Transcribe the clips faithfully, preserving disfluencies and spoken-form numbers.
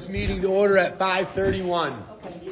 meeting to order at five thirty-one.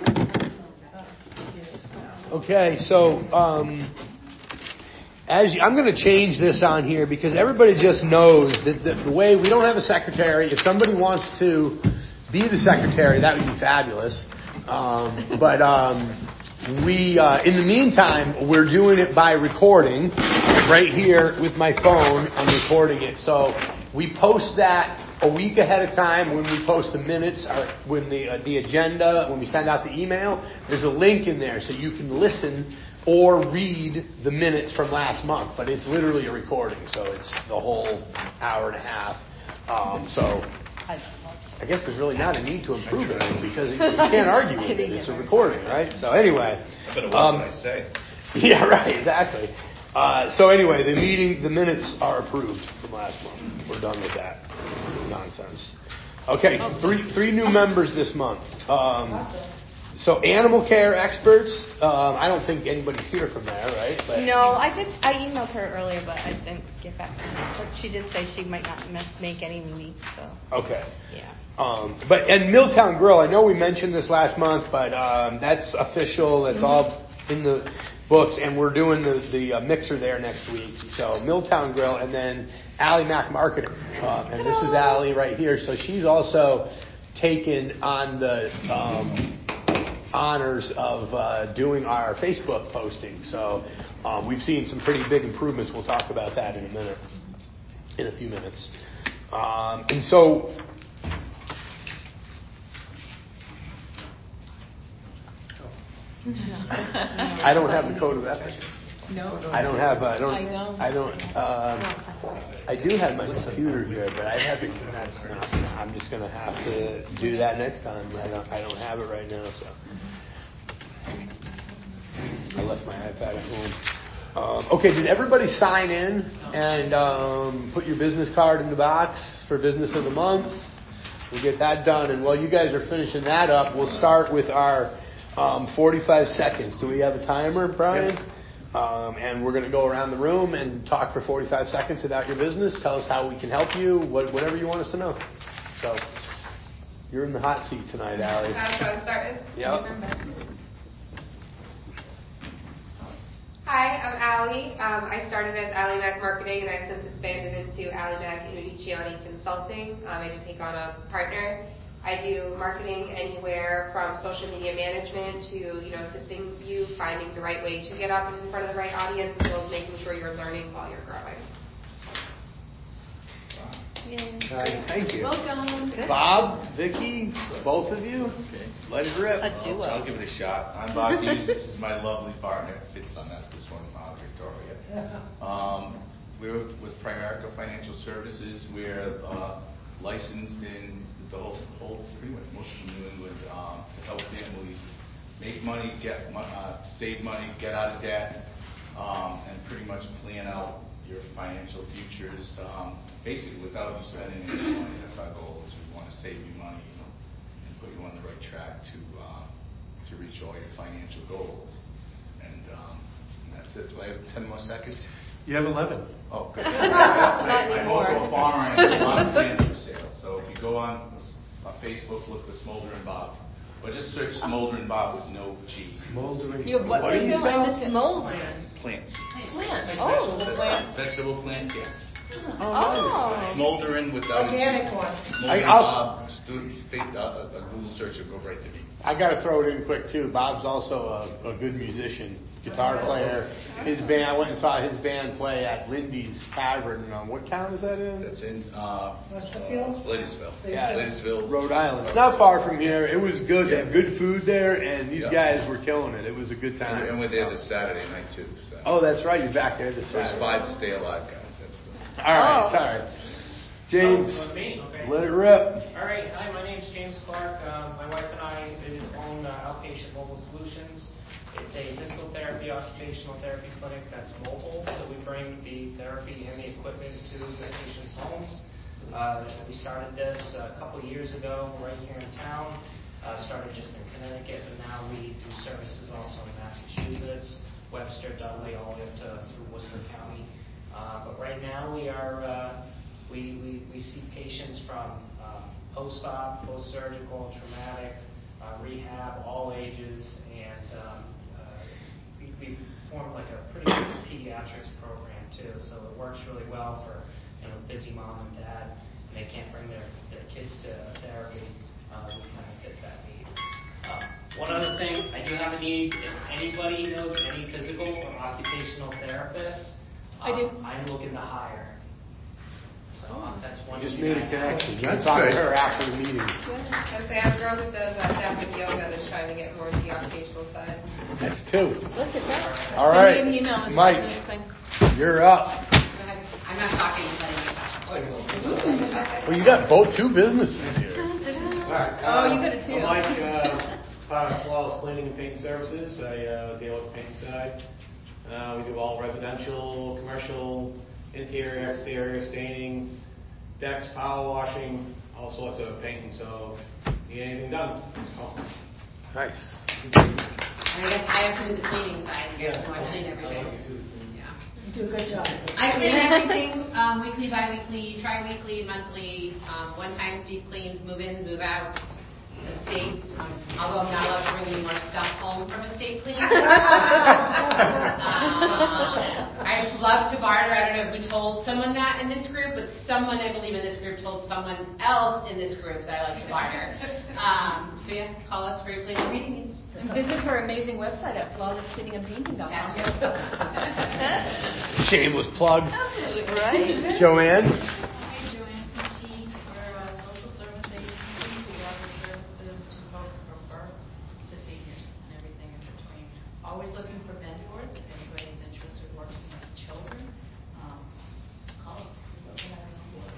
Okay, so um, as you, I'm going to change this on here because everybody just knows that the, the way we don't have a secretary. If somebody wants to be the secretary, that would be fabulous. Um, but um, we, uh, in the meantime, we're doing it by recording right here with my phone. I'm recording it, so we post that a week ahead of time when we post the minutes, or when the uh, the agenda, when we send out the email. There's a link in there so you can listen or read the minutes from last month. But it's literally a recording, so it's the whole hour and a half. Um, so I guess there's really not a need to improve it because you can't argue with it. It's a recording, right? So anyway, I better watch what I say. Yeah, right, exactly. Uh, so anyway, the meeting, the minutes are approved from last month. We're done with that nonsense. Okay, three three new members this month. Um, so animal care experts. Um, I don't think anybody's here from there, right? But, no, I did. I emailed her earlier, but I didn't get back to her. But she did say she might not make any meetings. So okay. Yeah. Um, but and Milltown Grill. I know we mentioned this last month, but um, that's official. That's mm-hmm. all in the books, and we're doing the the uh, mixer there next week. So Milltown Grill, and then Allie Mac Marketing, uh, and this is Allie right here. So she's also taken on the um, honors of uh, doing our Facebook posting. So um, we've seen some pretty big improvements. We'll talk about that in a minute, in a few minutes. Um, and so. I don't have the code of ethics. No. I don't have. I don't. I know. I don't. Um, I do have my computer here, but I have to. That's not. I'm just going to have to do that next time. I don't. I don't have it right now, so I left my iPad at home. Um, okay. Did everybody sign in and um, put your business card in the box for business of the month? We'll get that done, and while you guys are finishing that up, we'll start with our. Um, forty-five seconds. Do we have a timer, Brian? Yep. Um, and we're going to go around the room and talk for forty-five seconds about your business. Tell us how we can help you, what, whatever you want us to know. So, you're in the hot seat tonight, Allie. That's what I start with? Yep. Hi, I'm Allie. Um, I started as Allie Mac Marketing, and I've since expanded into Allie Mac Uniciani Consulting. Um, I did take on a partner. I do marketing anywhere from social media management to, you know, assisting you finding the right way to get up in front of the right audience, as well as making sure you're learning while you're growing. Uh, thank you. Welcome. Bob, Vicky, both of you. Okay. Let it rip. A duo. I'll, I'll give it a shot. I'm Bob Hughes. This is my lovely partner. Fits on that. This one, uh, Victoria. Um, we're with, with Primerica Financial Services. We're uh, licensed in the whole, whole, pretty much most of New England, um, to help families make money, get uh, save money, get out of debt, um, and pretty much plan out your financial futures, um, basically without you spending any money. That's our goal. Is we want to save you money, you know, and put you on the right track to uh, to reach all your financial goals. And, um, and that's it. Do I have ten more seconds? You have eleven. Oh, good. Not I'm anymore. also a farmer and I do a lot of plants for sale. So if you go on, on Facebook, look for Smoldering Bob. Or just search Smoldering Bob with no G. Smoldering. You have what? What do you sell? Smoldering. Plants. Plants. Oh. That's right. Vegetable plant, yes. Oh. Smoldering without Organic a G. one. Smoldering I- I'll- Bob. Do a, a, a Google search will go right to me. I got to throw it in quick too. Bob's also a, a good musician, guitar player. His band, I went and saw his band play at Lindy's Tavern. Um, what town is that in? That's in uh, Westerfield? uh, Slatersville. Yeah. Slatersville. Rhode Island. It's not far from here. It was good. They Yeah. had good food there, and these Yeah. guys were killing it. It was a good time. And we're there this Saturday night too. So. Oh, that's right. You're back there this First Saturday. five to stay alive, guys. That's the. All right. Oh. All right. James, Oh, me? Okay. let it rip. All right. Hi, my name's James Clark. Uh, my wife and I own uh, Outpatient Mobile Solutions. It's a physical therapy, occupational therapy clinic that's mobile. So we bring the therapy and the equipment to the patients' homes. Uh, we started this a couple years ago right here in town. Uh, started just in Connecticut, and now we do services also in Massachusetts, Webster, Dudley, all the way up to through Worcester County. Uh, but right now we are uh, we, we we see patients from uh, post-op, post-surgical, traumatic, uh, rehab, all ages, and um, uh, we, we formed like a pretty good pediatrics program too. So it works really well for you know busy mom and dad, and they can't bring their, their kids to therapy. Uh, we kind of fit that need. Um, one other thing, I do have a need. If anybody knows any physical or occupational therapists, I do. um, I'm looking to hire. So um, that's one. Just need made I a have. connection. You That's can talk to good. her after the meeting. I say I have a girl who does uh, staff and yoga that's trying to get more into the occupational side. That's two. Look at that. All Send right, me an email and Mike. this thing. You're up. I'm not talking, I'm letting you talk. Well, you got both two businesses here. Alright, Oh, um, you got it too. I'm Mike, uh, part of Flawless Cleaning and Paint Services. I uh, deal with the paint side. Uh, we do all residential, commercial, interior, exterior, staining, decks, power washing, all sorts of painting. So, if you need anything done, just call. Nice. I guess I have to do the cleaning side, you guys know I clean everything. Yeah. You do a good job. I clean everything, um, weekly, bi-weekly, tri-weekly, monthly, um, one-time deep cleans, move-ins, move-outs, estates, um, although I'm not allowed to bring any more stuff home from estate cleans. um, I love to barter. I don't know who told someone that in this group, but someone, I believe, in this group told someone else in this group that I like to barter. Um, so yeah, call us for your cleaning meeting needs. And visit her amazing website at flawless cleaning and painting dot com. Shameless plug. Absolutely. Right. Joanne? Hi, Joanne from T. We're a social service agency. We offer services to folks from birth to seniors and everything in between. Always looking for mentors. If anybody's interested in working with children, um, call us. We'd love to have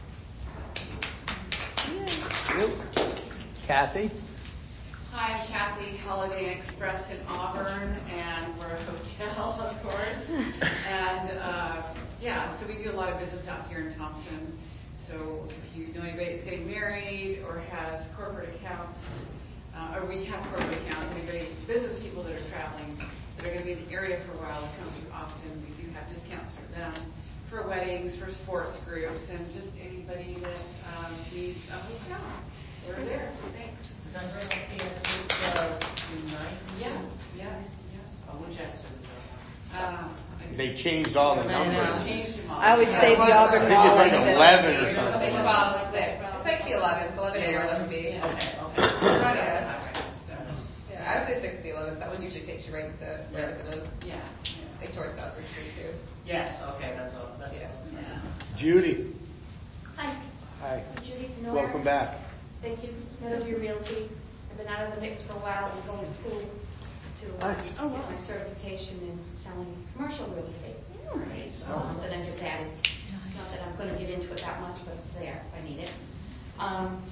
you on board. Kathy? Hi, I'm Kathy, Holiday Express in Auburn, and we're a hotel, of course. And uh, yeah, so we do a lot of business out here in Thompson. So if you know anybody that's getting married or has corporate accounts, uh, or we have corporate accounts, anybody, business people that are traveling that are going to be in the area for a while that come through often, we do have discounts for them, for weddings, for sports groups, and just anybody that um, needs a hotel. We're there. Thanks. Is that right up the exit uh, tonight? Yeah, yeah, yeah. Uh, which exit is that Uh, on? They changed all the I numbers. know. Changed them all. I always say the Yeah, Auburn I think it's Mall. like and then- eleven or It's something. about six. It's like the eleventh, eleven A or eleven B. Okay, okay. Yeah. So, Yeah, I would say six to the eleventh. That one usually takes you right into right into the yeah, yeah. like towards Southbridge Street too. Yes, okay, that's all, that's Yeah. all. Yeah. Judy? Hi, Hi. I'm Judy Miller. Welcome back. Thank you, Meadowview Realty. I've been out of the mix for a while and going to school to uh, Nice. get my certification in selling commercial real estate. Nice. Um, that I'm just adding. Not that I'm going to get into it that much, but it's there if I need it. Um,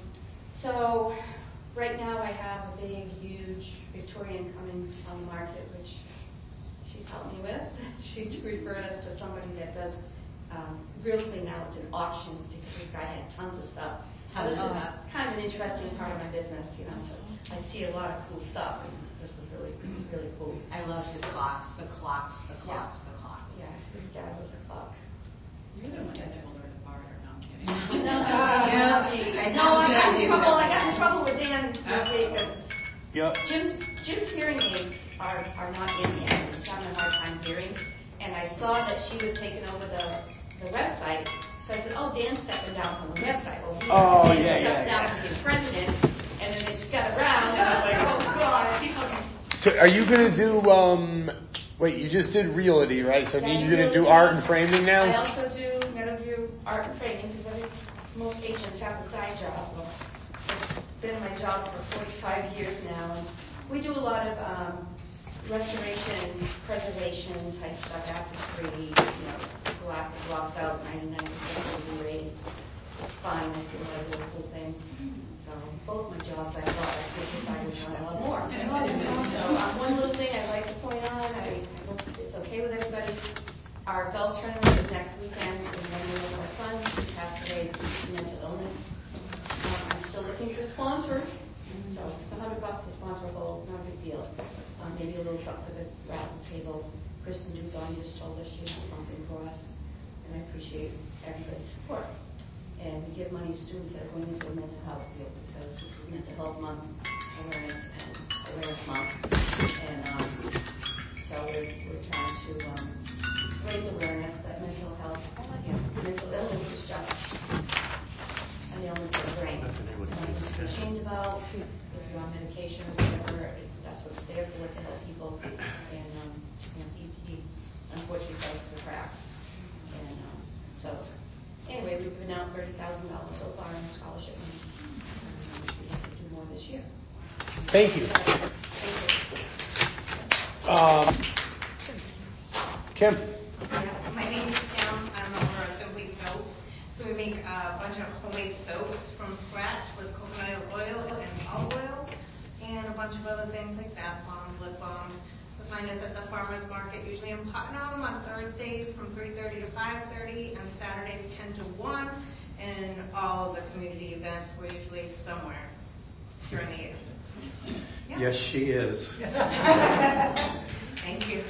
so right now I have a big, huge Victorian coming on the market, which she's helped me with. She referred us to somebody that does um, real estate now. It's in auctions because this guy had tons of stuff. So this is kind of an interesting part of my business, you know. So I see a lot of cool stuff, and this is really, really cool. I love his clocks, the clocks, the clocks, the clocks. Yeah, his dad was a clock. You're the one that told her to barter. No, I'm kidding. No, Yeah. no, I got in trouble. I got in trouble with Dan last week. 'Cause Yep. Jim's, Jim's hearing aids are, are not in yet. He's having a hard time hearing. And I saw that she was taking over the, the website. So I said, oh, Dan's stepping down from the website. Well, he Oh, Dan yeah, stepped yeah, down yeah. from being president. And then it just got around. And I was like, oh, God. People So are you going to do, um, wait, you just did realty, right? So Yeah, mean I you're going to do realty. art and framing now? I also do Meadowview art and framing because most agents have a side job. Well, it's been my job for forty-five years now. And we do a lot of um, restoration, preservation type stuff, acid-free, you know, glass that blocks out ninety-nine percent of the rays. It's fun. I see a lot of really cool things. So both my jobs I thought I could if I was done a lot more. So um, one little thing I'd like to point on, I, I hope it's okay with everybody. Our golf tournament is next weekend in memory of my son who passed away due to mental illness. Um, I'm still looking for sponsors. So it's a hundred bucks to sponsor a hole, not a big deal. Um, maybe a little something for the raffle table. Kristen Dubon just told us she has something for us, and I appreciate everybody's support. And we give money to students that are going into a mental health field. Mental Month Awareness and Awareness Month, and um, so we're, we're trying to um, raise awareness that mental health, yeah, mental illness is just an illness of the brain. Nothing to be ashamed about. If you're on medication or whatever, that's what it's there for, to help people. And um, you know, E P D unfortunately fell through the cracks. And um, so, anyway, we've given out thirty thousand dollars so far in scholarship money. And um, we have to do more this year. Thank you. Thank you. Um, Kim. Yeah, my name is Kim. I'm the owner of Simply Soaps. So we make a bunch of homemade soaps from scratch with coconut oil and olive oil and a bunch of other things like bath bombs, lip balms. You'll find us at the farmers market, usually in Putnam on Thursdays from three thirty to five thirty and Saturdays ten to one. And all of the community events, we're usually somewhere during the year. Yeah. Yes, she is. Thank you.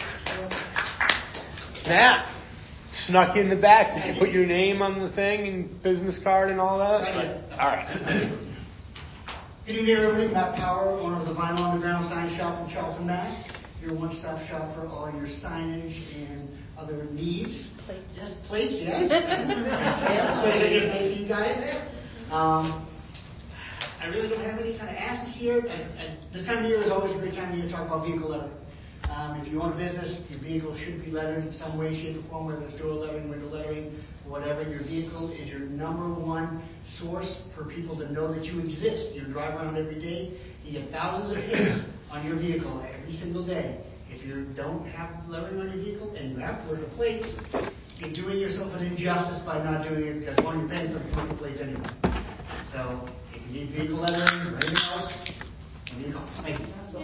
Matt, snuck in the back. Did you put your name on the thing and business card and all that? I did. All right. Good evening, everybody. Matt Power, owner of the Vinyl Underground Sign Shop in Charlton, Mass. Your one-stop shop for all your signage and other needs. Plates. Yes, plates, yes. Yeah, plates I just made for you guys. Um, I really don't have any kind of asks here. I, I, this time of year is always a great time of year to talk about vehicle lettering. Um, if you own a business, your vehicle should be lettered in some way, shape, or form, whether it's door lettering, window lettering, whatever. Your vehicle is your number one source for people to know that you exist. You drive around every day. You get thousands of hits on your vehicle every single day. If you don't have lettering on your vehicle and you have commercial plates, you're doing yourself an injustice by not doing it because, one, you're paying for the commercial plates anyway. So, if you need vehicle lettering or anything else, give me a call. Thank you.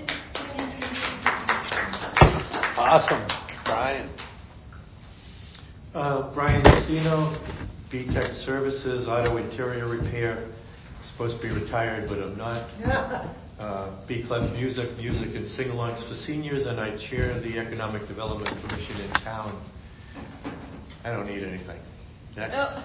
Awesome. Brian. Uh, Brian Lucino, B-Tech Services, Auto Interior Repair. Supposed to be retired, but I'm not. Uh, B-Clef Music, Music and Sing-Alongs for Seniors, and I chair the Economic Development Commission in town. I don't need anything. Next. Oh.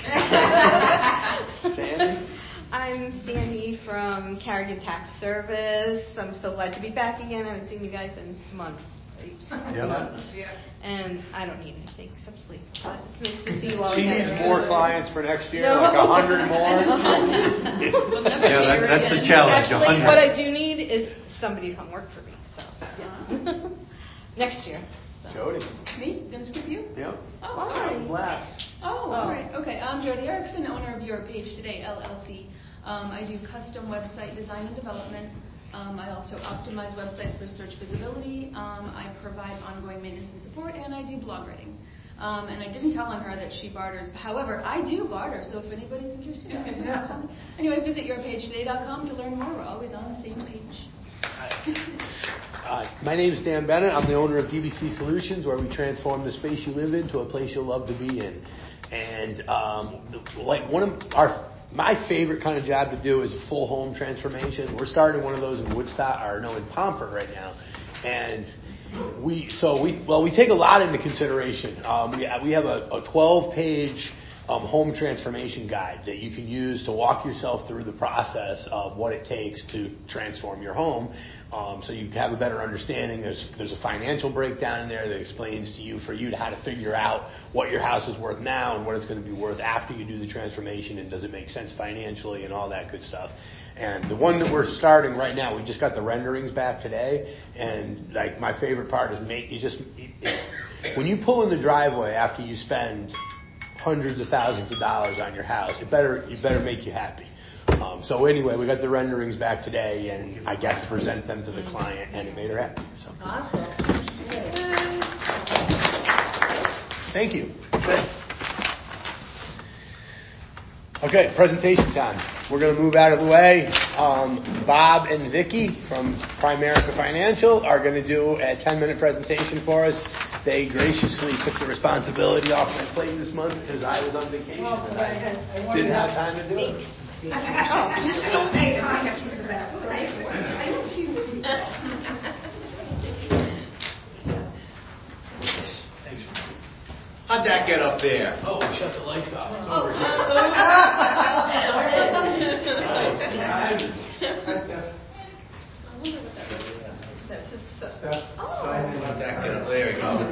Sandy? I'm Sandy from Carrigan Tax Service. I'm so glad to be back again. I haven't seen you guys in months. Right? Yeah. Months. Yeah. And I don't need anything except sleep. But it's nice to see you all She again. needs more clients for next year, No. like a hundred more. We'll never Yeah, that- hear that's again. the challenge, a Actually, hundred. what I do need is somebody to come work for me. So, yeah. Next year. So. Jody. Me? Gonna skip you? Yep. Oh, all right. Last. Oh, Oh. all right. Okay, I'm Jody Erickson, owner of Your Page Today, L L C. Um, I do custom website design and development. Um, I also optimize websites for search visibility. Um, I provide ongoing maintenance and support, and I do blog writing. Um, and I didn't tell on her that she barters. However, I do barter, so if anybody's interested, yeah. Anyway, visit your page today dot com to learn more. We're always on the same page. Uh, my name is Dan Bennett. I'm the owner of D B C Solutions, where we transform the space you live in to a place you'll love to be in. And um, like one of our my favorite kind of job to do is a full home transformation. We're starting one of those in Woodstock, or no, in Pomfret right now, and we so we well we take a lot into consideration. Um, we we have a, a twelve page um, home transformation guide that you can use to walk yourself through the process of what it takes to transform your home. Um, so you have a better understanding. There's there's a financial breakdown in there that explains to you for you to how to figure out what your house is worth now and what it's going to be worth after you do the transformation, and does it make sense financially and all that good stuff. And the one that we're starting right now, we just got the renderings back today, and like my favorite part is make you just it, when you pull in the driveway after you spend hundreds of thousands of dollars on your house, it better it better make you happy. Um, so anyway, we got the renderings back today, and I got to present them to the client, and it made her happy. So. Awesome. Thank you. Okay, presentation time. We're going to move out of the way. Um, Bob and Vicky from Primerica Financial are going to do a ten-minute presentation for us. They graciously took the responsibility off my plate this month because I was on vacation and I didn't have time to do it. How'd that get up there? Oh, we shut the lights off. It's Oh. over here. Hi, Steph. I wonder what that is. That's just stuff. Steph, Oh. sign in. Back it up. There you go.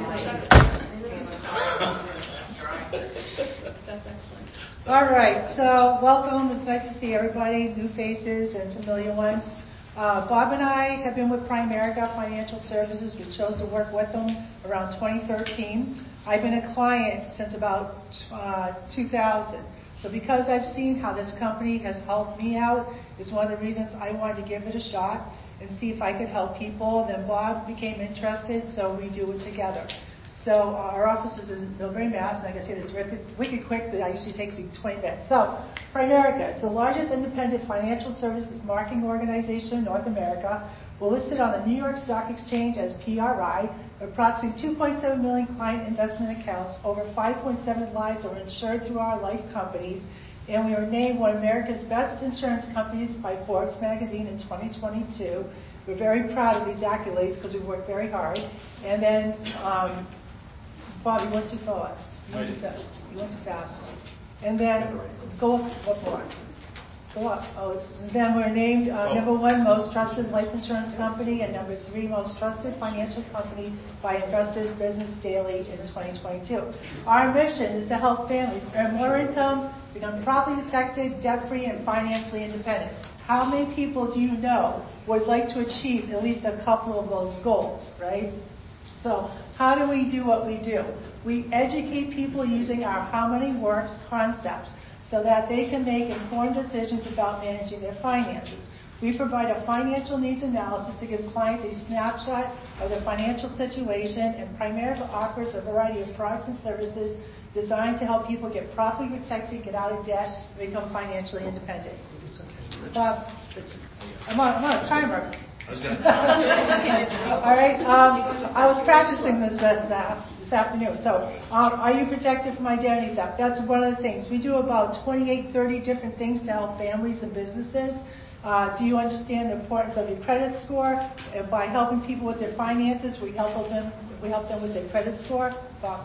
That's excellent. All right, so welcome. It's nice to see everybody, new faces and familiar ones. Uh, Bob and I have been with Primerica Financial Services. We chose to work with them around twenty thirteen. I've been a client since about uh, two thousand. So because I've seen how this company has helped me out, is one of the reasons I wanted to give it a shot and see if I could help people. Then Bob became interested, so we do it together. So uh, our office is in Millbury, Mass. And like I said, it's wicked, wicked quick, so I usually takes me twenty minutes. So Primerica, it's the largest independent financial services marketing organization in North America. We're listed on the New York Stock Exchange as P R I. Approximately two point seven million client investment accounts. Over five point seven lives are insured through our life companies. And we were named one of America's best insurance companies by Forbes magazine in twenty twenty-two. We're very proud of these accolades because we worked very hard. And then, um, Bob, you went too fast. You went too fast. You went too fast. And then, go up, what more? Go up. Oh, it's, and then we're named uh, oh. number one most trusted life insurance company and number three most trusted financial company by Investors Business Daily in twenty twenty-two. Our mission is to help families earn more income, become properly protected, debt-free, and financially independent. How many people do you know would like to achieve at least a couple of those goals, right? So how do we do what we do? We educate people using our How Money Works concepts so that they can make informed decisions about managing their finances. We provide a financial needs analysis to give clients a snapshot of their financial situation, and Primerica offers a variety of products and services designed to help people get properly protected, get out of debt, and become financially independent. Bob, I'm on, I'm on a timer. I was gonna All right. Um, I was practicing this this, uh, this afternoon. So, um, are you protected from identity theft? That's one of the things. We do about twenty-eight, thirty different things to help families and businesses. Uh, do you understand the importance of your credit score? And by helping people with their finances, we help them. We help them with their credit score. Bob.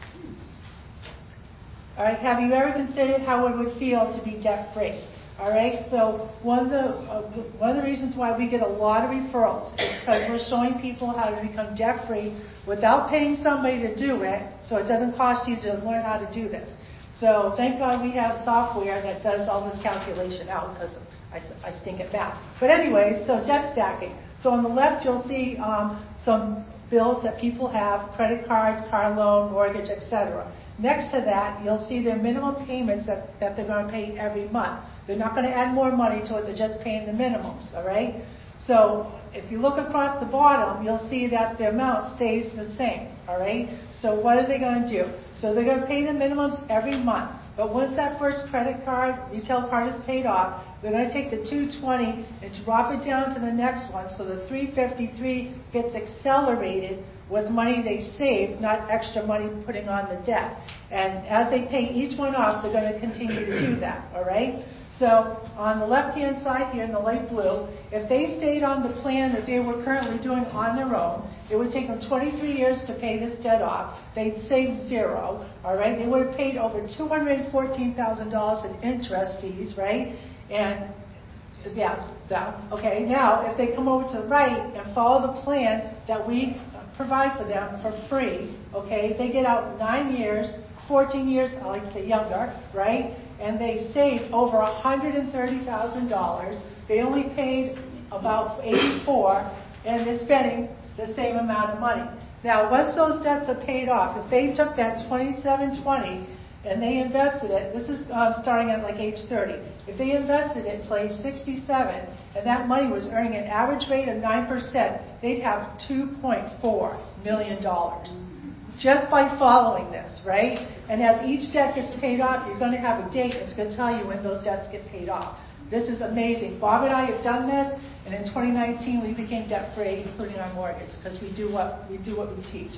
All right. Have you ever considered how it would feel to be debt free? All right, so one of the uh, one of the reasons why we get a lot of referrals is because we're showing people how to become debt-free without paying somebody to do it, so it doesn't cost you to learn how to do this. So thank God we have software that does all this calculation out because I, I stink at math. But anyway, so debt stacking. So on the left you'll see um, some bills that people have, credit cards, car loan, mortgage, et cetera. Next to that, you'll see their minimum payments that, that they're going to pay every month. They're not going to add more money to it, they're just paying the minimums, all right? So if you look across the bottom, you'll see that the amount stays the same, all right? So what are they going to do? So they're going to pay the minimums every month. But once that first credit card, retail card is paid off, they're going to take the two hundred twenty dollars and drop it down to the next one, so the three hundred fifty-three dollars gets accelerated with money they saved, not extra money putting on the debt. And as they pay each one off, they're going to continue to do that, all right? So on the left-hand side here in the light blue, if they stayed on the plan that they were currently doing on their own, it would take them twenty-three years to pay this debt off. They'd save zero, all right? They would have paid over two hundred fourteen thousand dollars in interest fees, right? And yes, yeah, okay. Now, if they come over to the right and follow the plan that we provide for them for free, okay, they get out nine years, fourteen years, I like to say younger, right? And they saved over one hundred thirty thousand dollars. They only paid about eighty-four, and they're spending the same amount of money. Now, once those debts are paid off, if they took that twenty-seven twenty and they invested it, this is um, starting at like age thirty. If they invested it until age sixty-seven, and that money was earning an average rate of nine percent, they'd have two point four million dollars. Just by following this, right? And as each debt gets paid off, you're going to have a date that's going to tell you when those debts get paid off. This is amazing. Bob and I have done this, and in twenty nineteen we became debt-free, including our mortgage, because we do what we do what we teach.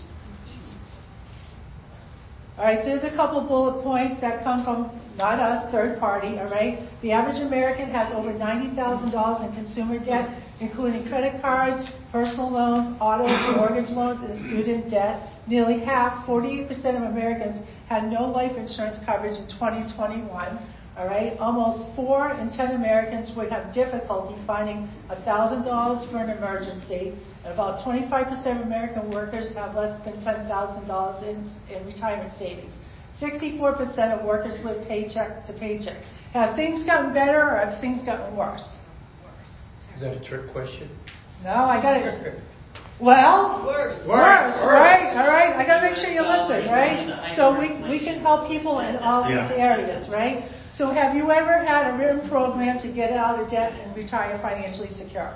All right, so there's a couple bullet points that come from not us, third party. All right, the average American has over ninety thousand dollars in consumer debt, including credit cards, personal loans, auto, mortgage loans, and student debt. Nearly half, forty-eight percent of Americans had no life insurance coverage in twenty twenty-one. All right, almost four in ten Americans would have difficulty finding one thousand dollars for an emergency. And about twenty-five percent of American workers have less than ten thousand dollars in, in retirement savings. sixty-four percent of workers live paycheck to paycheck. Have things gotten better or have things gotten worse? Is that a trick question? No, I got it. Well, worse, worse, worse, right? All right, I got to make sure you listen, right? So we we can help people in all these Yeah. areas, right? So have you ever had a written program to get out of debt and retire financially secure?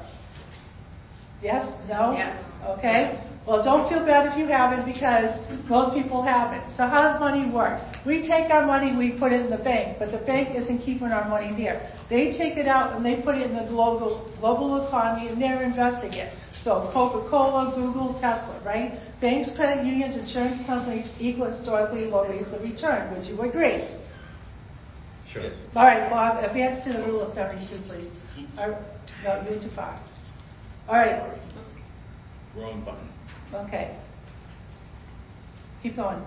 Yes? No? Yes. Okay. Well, don't feel bad if you haven't, because most people haven't. So how does money work? We take our money, we put it in the bank, but the bank isn't keeping our money there. They take it out and they put it in the global global economy, and they're investing it. So Coca-Cola, Google, Tesla, right? Banks, credit unions, insurance companies equal historically low rates of return. Would you agree? Sure. Yes. All right, Bob, advance to the rule of seventy-two, please. All right, no, you're too far. All right. Wrong button. Okay. Keep going.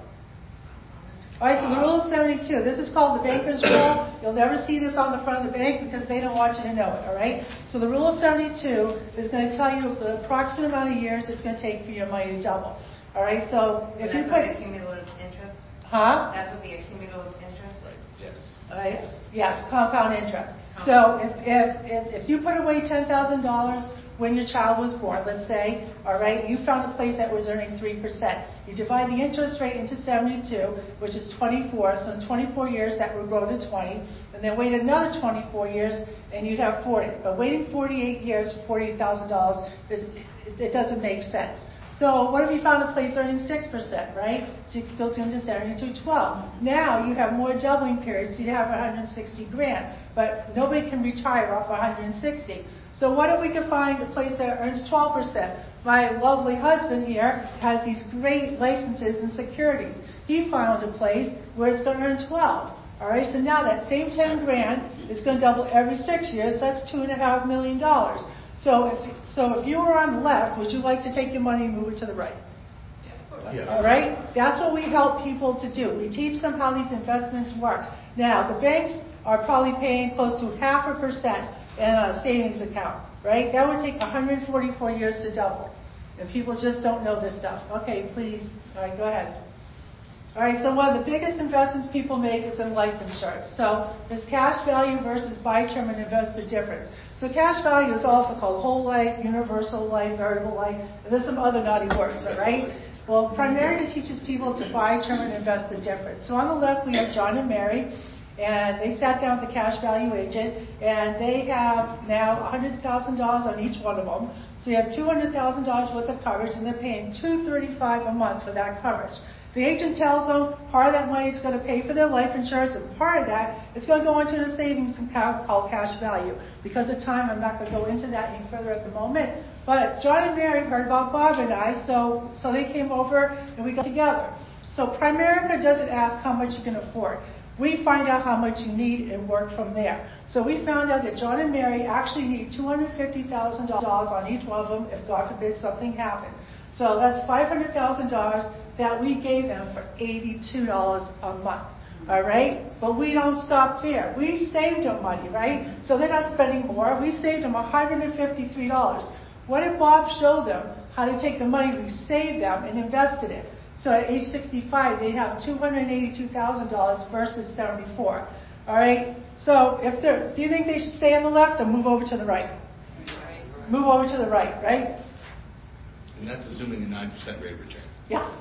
All right, so the rule of seventy-two. This is called the banker's rule. You'll never see this on the front of the bank because they don't want you to know it, all right? So the rule of seventy-two is going to tell you the approximate amount of years it's going to take for your money to double. All right, so if you That's put... what the cumulative interest? Huh? That's what the cumulative interest? Yes. All right. Yes, compound interest. So if, if, if, if you put away ten thousand dollars when your child was born, let's say, all right, you found a place that was earning three percent. You divide the interest rate into seventy-two, which is twenty-four. So in twenty-four years, that would grow to twenty. And then wait another twenty-four years, and you'd have forty. But waiting forty-eight years for forty-eight thousand dollars, is, it, it doesn't make sense. So what if you found a place earning six percent, right? six builds into seventy-two, twelve. Now you have more doubling periods, so you have one hundred sixty grand. But nobody can retire off one hundred sixty. So what if we could find a place that earns twelve percent? My lovely husband here has these great licenses and securities. He found a place where it's going to earn twelve. All right, so now that same ten grand is going to double every six years. That's two and a half million dollars. So if, so if you were on the left, would you like to take your money and move it to the right? Yeah. All right? That's what we help people to do. We teach them how these investments work. Now, the banks are probably paying close to half a percent in a savings account, right? That would take one hundred forty-four years to double. And people just don't know this stuff. Okay, please. All right, go ahead. All right, so one of the biggest investments people make is in life insurance. So there's cash value versus buy term and invest the difference. So cash value is also called whole life, universal life, variable life, and there's some other naughty words, all right? Well, Primerica teaches people to buy term and invest the difference. So on the left, we have John and Mary, and they sat down with the cash value agent, and they have now one hundred thousand dollars on each one of them. So you have two hundred thousand dollars worth of coverage, and they're paying two hundred thirty-five dollars a month for that coverage. The agent tells them part of that money is going to pay for their life insurance, and part of that is going to go into a savings account called cash value. Because of time, I'm not going to go into that any further at the moment. But John and Mary heard about Bob and I, so so they came over and we got together. So Primerica doesn't ask how much you can afford. We find out how much you need and work from there. So we found out that John and Mary actually need two hundred fifty thousand dollars on each one of them if, God forbid, something happened. So that's five hundred thousand dollars that we gave them for eighty-two dollars a month. All right? But we don't stop there. We saved them money, right? So they're not spending more. We saved them one hundred fifty-three dollars. What if Bob showed them how to take the money we saved them and invested it? So at age sixty-five, they have two hundred eighty-two thousand dollars versus seventy-four. All right? So if they're, do you think they should stay on the left or move over to the right? Move over to the right, right? And that's assuming a nine percent rate of return. Yeah.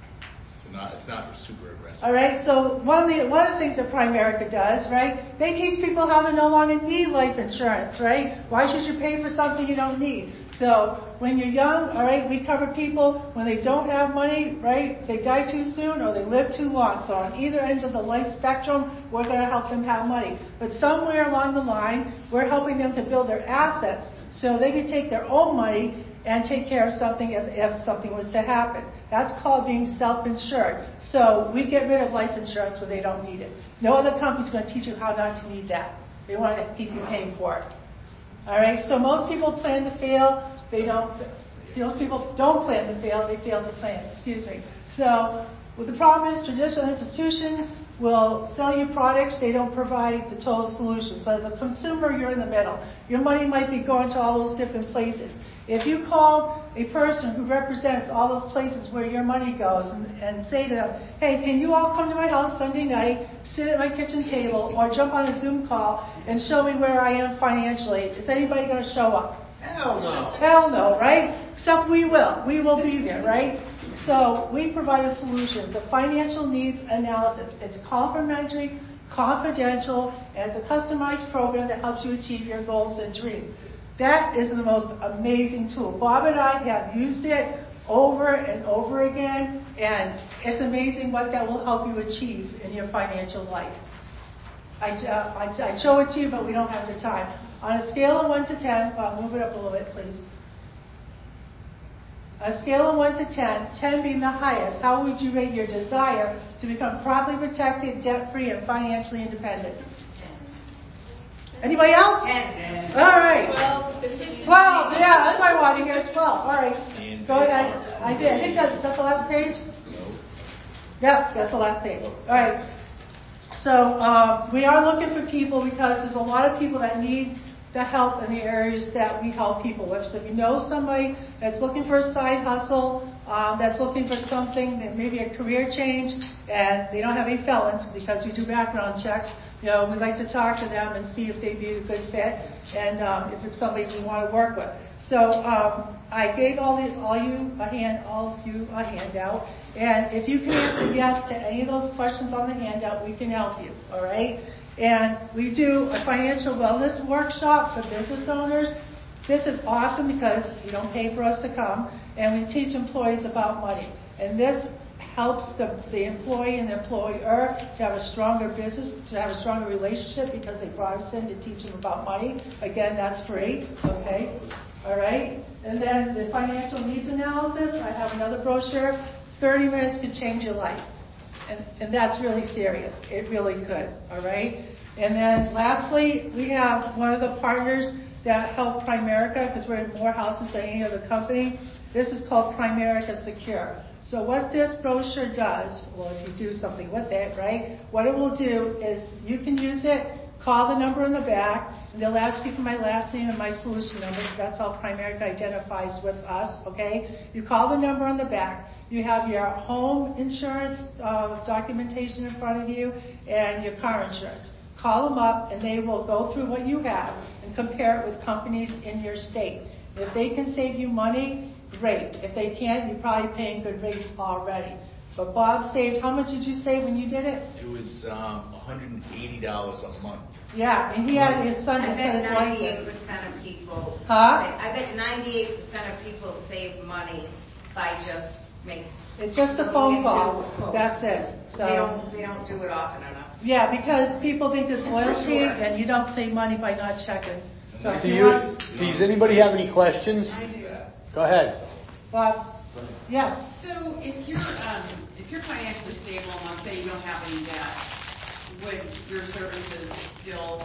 So not, it's not super aggressive. All right, so one of the one of the things that Primerica does, right? They teach people how to no longer need life insurance, right? Why should you pay for something you don't need? So when you're young, all right, we cover people when they don't have money, right? They die too soon or they live too long. So on either end of the life spectrum, we're going to help them have money. But somewhere along the line, we're helping them to build their assets so they can take their own money and take care of something if, if something was to happen. That's called being self-insured. So we get rid of life insurance when they don't need it. No other company's going to teach you how not to need that. They want to keep you paying for it. All right, so most people plan to fail. They don't. Most people don't plan to fail. They fail to plan. Excuse me. So, well, the problem is traditional institutions will sell you products. They don't provide the total solution. So as a consumer, you're in the middle. Your money might be going to all those different places. If you call a person who represents all those places where your money goes and, and say to them, hey, can you all come to my house Sunday night, sit at my kitchen table, or jump on a Zoom call and show me where I am financially? Is anybody going to show up? Hell no. Hell no, right? Except we will. We will be there, right? So we provide a solution. It's a financial needs analysis. It's complimentary, confidential, and it's a customized program that helps you achieve your goals and dreams. That is the most amazing tool. Bob and I have used it over and over again, and it's amazing what that will help you achieve in your financial life. I, uh, I, I'd show it to you, but we don't have the time. On a scale of one to ten, Bob, move it up a little bit, please. On a scale of one to ten, ten being the highest, how would you rate your desire to become properly protected, debt-free, and financially independent? Anybody else? ten. All right. twelve, fifteen. twelve, yeah, that's what I wanted to hear, twelve. All right. Go ahead. I did. I think that's, is that the last page? No. Yep, that's the last page. All right. So um, we are looking for people because there's a lot of people that need the help in the areas that we help people with. So if you know somebody that's looking for a side hustle, um, that's looking for something, that maybe a career change, and they don't have any felons because we do background checks, you know, we'd like to talk to them and see if they'd be a good fit and um, if it's somebody we want to work with. So um, I gave all the, all you a hand, all of you a handout, and if you can answer yes to any of those questions on the handout, we can help you. All right. And we do a financial wellness workshop for business owners. This is awesome because you don't pay for us to come, and we teach employees about money. And this helps the, the employee and the employer to have a stronger business, to have a stronger relationship because they brought us in to teach them about money. Again, that's free. Okay. All right. And then the financial needs analysis. I have another brochure. thirty minutes could change your life. And, and that's really serious. It really could. All right. And then lastly, we have one of the partners that help Primerica because we're in more houses than any other company. This is called Primerica Secure. So what this brochure does, well, if you do something with it, right, what it will do is you can use it, call the number in the back, and they'll ask you for my last name and my solution number. That's how Primerica identifies with us, okay? You call the number on the back. You have your home insurance uh, documentation in front of you and your car insurance. Call them up, and they will go through what you have and compare it with companies in your state. If they can save you money, great. If they can't, you're probably paying good rates already. But Bob saved, how much did you save when you did it? It was um, one hundred eighty dollars a month. Yeah, and he had his son I just bet got his ninety-eight license. percent of people. Huh? I bet ninety-eight percent of people save money by just making. It's just a phone call. That's it. So They don't, they don't do it often enough. yeah, because people think there's loyalty, Sure. and you don't save money by not checking. So if Do you you, want, does anybody have any questions? I do. Go ahead. Bob, yes. So if you're um, if you're financially stable and let's say you don't have any debt, would your services still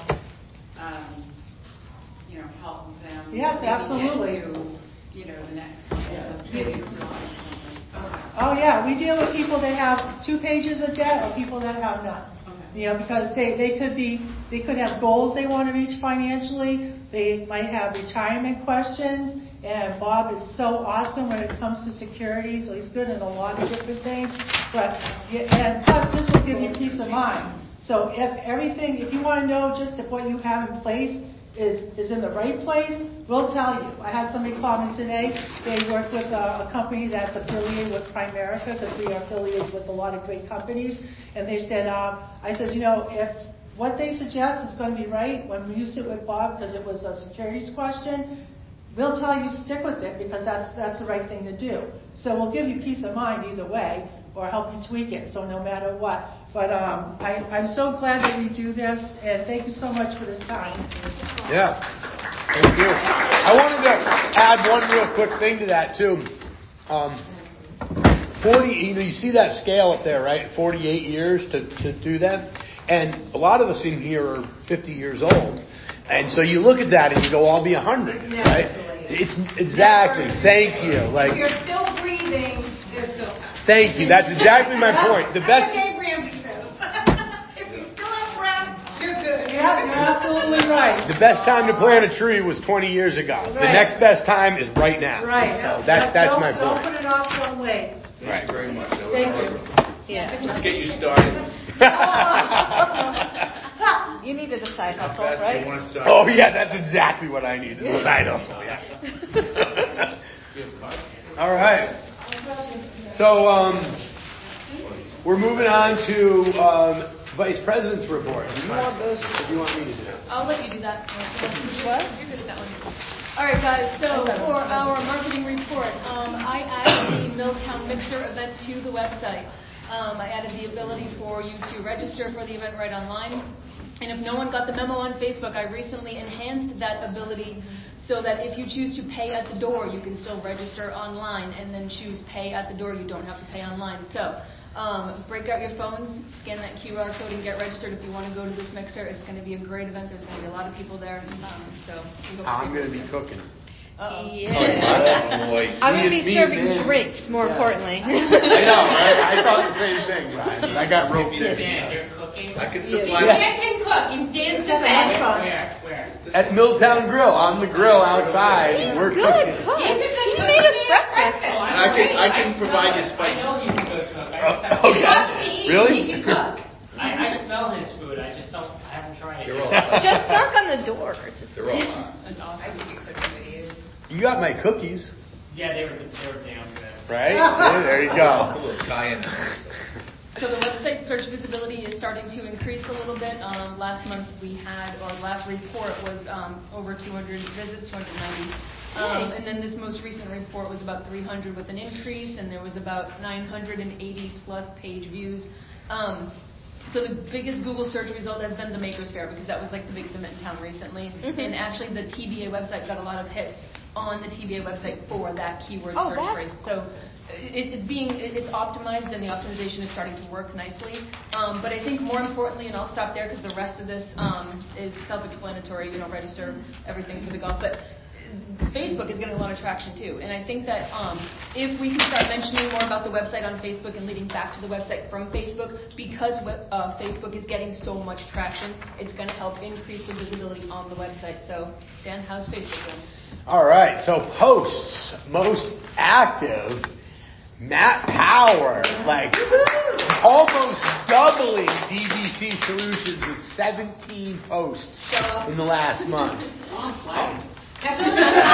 um, you know help them? Yes, maybe absolutely. Get to, you know, the next level, maybe realize something. Okay. Oh yeah, we deal with people that have two pages of debt or people that have none. Okay. You know, because they, they could be, they could have goals they want to reach financially. They might have retirement questions. And Bob is so awesome when it comes to security, so he's good in a lot of different things. But and plus, this will give you peace of mind. So if everything, if you want to know just if what you have in place is is in the right place, we'll tell you. I had somebody call me today. They work with a, a company that's affiliated with Primerica because we are affiliated with a lot of great companies. And they said, um, I said, you know, if what they suggest is going to be right, when you sit with Bob because it was a securities question, we'll tell you stick with it because that's that's the right thing to do. So we'll give you peace of mind either way or help you tweak it, so no matter what. But um, I, I'm so glad that we do this, and thank you so much for this time. Yeah. Thank you. I wanted to add one real quick thing to that, too. Um, forty, you know, you see that scale up there, right? forty-eight years to, to do that. And a lot of us in here are fifty years old. And so you look at that and you go, I'll be one hundred, right? It's exactly. Thank you. Like, If you're still breathing, there's still time. thank you. That's exactly my point. The best. That's what Dave Ramsey says. absolutely right. The best time to plant a tree was twenty years ago. The Right. next best time is right now. Right. So that, that's Don't- my Don't point. put it off, don't wait. Thank you very much. That was Thank you. awesome. Yeah. Let's get you started. You needed a side How hustle, fast do right? you want to start? Oh yeah, that's exactly what I need. A side hustle. Yeah. All right. So um, we're moving on to um, Vice President's report. Do you want this, or do you want me to do it? I'll let you do that. What? You're good at that one. All right, guys. So for our marketing report, um, I added the Milltown Mixer event to the website. Um, I added the ability for you to register for the event right online. And if no one got the memo on Facebook, I recently enhanced that ability so that if you choose to pay at the door, you can still register online and then choose pay at the door. You don't have to pay online. So um, break out your phones, scan that Q R code, and get registered if you want to go to this mixer. It's going to be a great event. There's going to be a lot of people there. Um, so we hope I'm going to be cooking. Uh-oh. Yeah. Oh, boy. I'm going to Me- be me serving and Dan. drinks, more Yeah. importantly. I know, right? I thought the same thing, Brian, but I got roped in. Dan, you're cooking? I could Yeah. supply. Dan can cook. He's Dan's the best. Where, where? At Milltown Grill, on the grill outside, we're Good cooking. cook. He's a good He cook. made us He breakfast. made us I can, I can provide you I know spices. he's a good cook. I just Oh, haven't- He loves to eat. Really? He can cook. I, I smell his food. I just don't. I haven't tried it. They're all Just knock on the door. Just- They're all hot. That's awesome. I think you cooking videos. You got my cookies, Yeah, they were they were damn good. right? See, there you A go. little cayenne. So the website search visibility is starting to increase a little bit. Um, last month we had, or last report was um, over two hundred visits, two hundred ninety. Um, and then this most recent report was about three hundred with an increase, and there was about nine hundred eighty plus page views. Um, so the biggest Google search result has been the Makers Fair, because that was like the biggest event in town recently. Mhm. And actually the T B A website got a lot of hits on the T B A website for that keyword Oh, search that's phrase. So it, it's being it, it's optimized and the optimization is starting to work nicely. Um, but I think more importantly, and I'll stop there because the rest of this um, is self-explanatory. You know, register everything for the golf, but Facebook is getting a lot of traction too. And I think that um, if we can start mentioning more about the website on Facebook and leading back to the website from Facebook, because web, uh, Facebook is getting so much traction, it's going to help increase the visibility on the website. So, Dan, how's Facebook doing? All right, so posts, most active, Matt Power, like almost doubling D B C Solutions with seventeen posts in the last month. That's what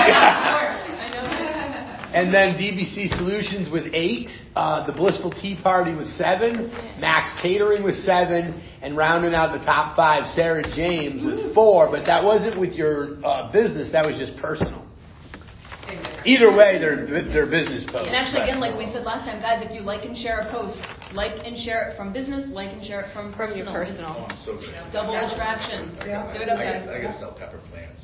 I know. And then D B C Solutions with eight, uh, the Blissful Tea Party with seven, Max Catering with seven, and rounding out the top five, Sarah James with four, but that wasn't with your uh, business, that was just personal. Either way, they're, they're business posts. And actually, again, like we said last time, guys, if you like and share a post, like and share it from business, like and share it from From personal. your personal. Oh, I'm so good. Double the traction. Yeah. Do it up, I guys. gotta, I gotta sell pepper plants.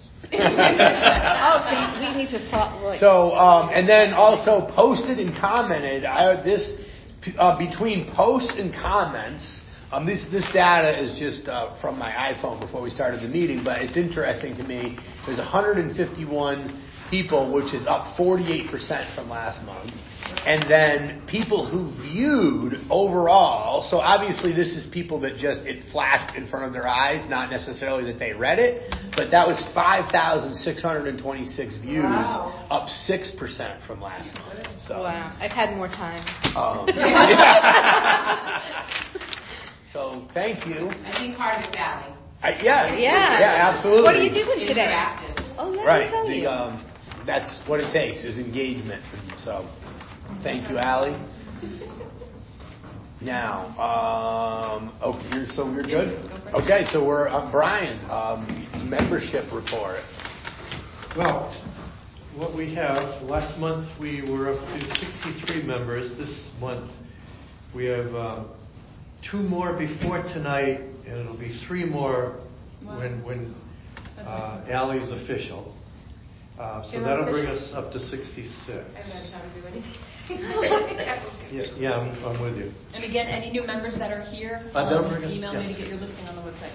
Oh, so you- we need to pro- like, So, um, and then also posted and commented. I, this uh, between posts and comments. Um, this this data is just uh, from my iPhone before we started the meeting, but it's interesting to me. There's one hundred fifty-one people, which is up forty-eight percent from last month. And then people who viewed overall, so obviously this is people that just, it flashed in front of their eyes, not necessarily that they read it, but that was five thousand six hundred twenty-six views, Wow. up six percent from last month. So, wow, I've had more time. um, so thank you. I think part of it, Valley. I, yeah, Yeah. yeah, absolutely. What are you doing today? Interactive. Oh, let Right. me tell The, you. um, that's what it takes is engagement. So, thank you, Allie. Now, um, okay, you're, so we're good. Okay, so we're uh, Brian. Um, membership report. Well, what we have, last month we were up to sixty-three members. This month we have um, two more before tonight, and it'll be three more Wow. when when uh, Allie's official. Uh, so You're that'll official? bring us up to sixty-six. I'm not trying to do anything. Yeah, yeah, I'm, I'm with you. And again, any new members that are here, Uh, that'll um, bring us- email me yes. to get your listing on the website.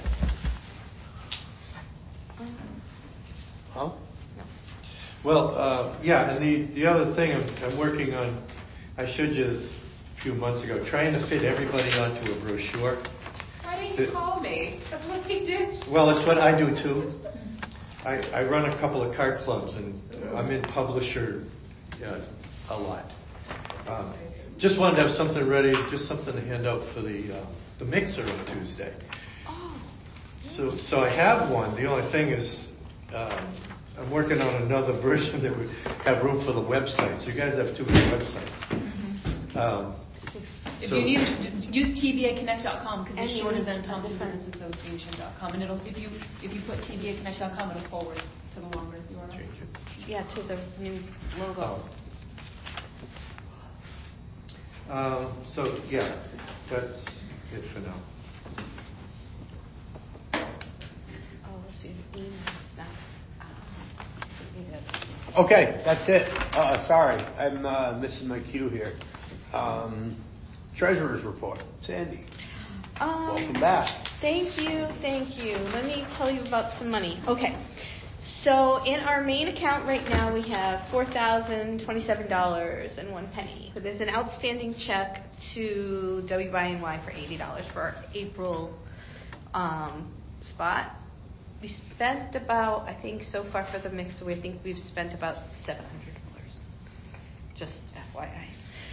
Huh? Well, uh, yeah, and the, the other thing I'm, I'm working on, I showed you this a few months ago, trying to fit everybody onto a brochure. Why didn't you The- call me? That's what we did. Well, it's what I do too. I, I run a couple of cart clubs, and I'm in publisher uh, a lot. Um, just wanted to have something ready, just something to hand out for the uh, the mixer on Tuesday. Oh. So, so I have one. The only thing is, uh, I'm working on another version that would have room for the website. So you guys have two websites. Um, If so you need, use T B A Connect dot com because And it's you shorter need than a Thompson different- Business Association dot com, and it'll if you if you put T B A Connect dot com, it'll forward to the longer U R L. change it. Yeah, to the new logo. Oh. Um, so yeah, that's it for now. Oh, let's see, the email stuff. Okay, that's it. Uh, sorry, I'm uh, missing my cue here. Um, treasurer's report. Sandy, Um, welcome back. Thank you, thank you. Let me tell you about some money. Okay, so in our main account right now we have four thousand twenty-seven dollars and one penny. So there's an outstanding check to W Y N Y for eighty dollars for our April um, spot. We spent about, I think so far for the mixer, I think we've spent about seven hundred dollars. Just F Y I.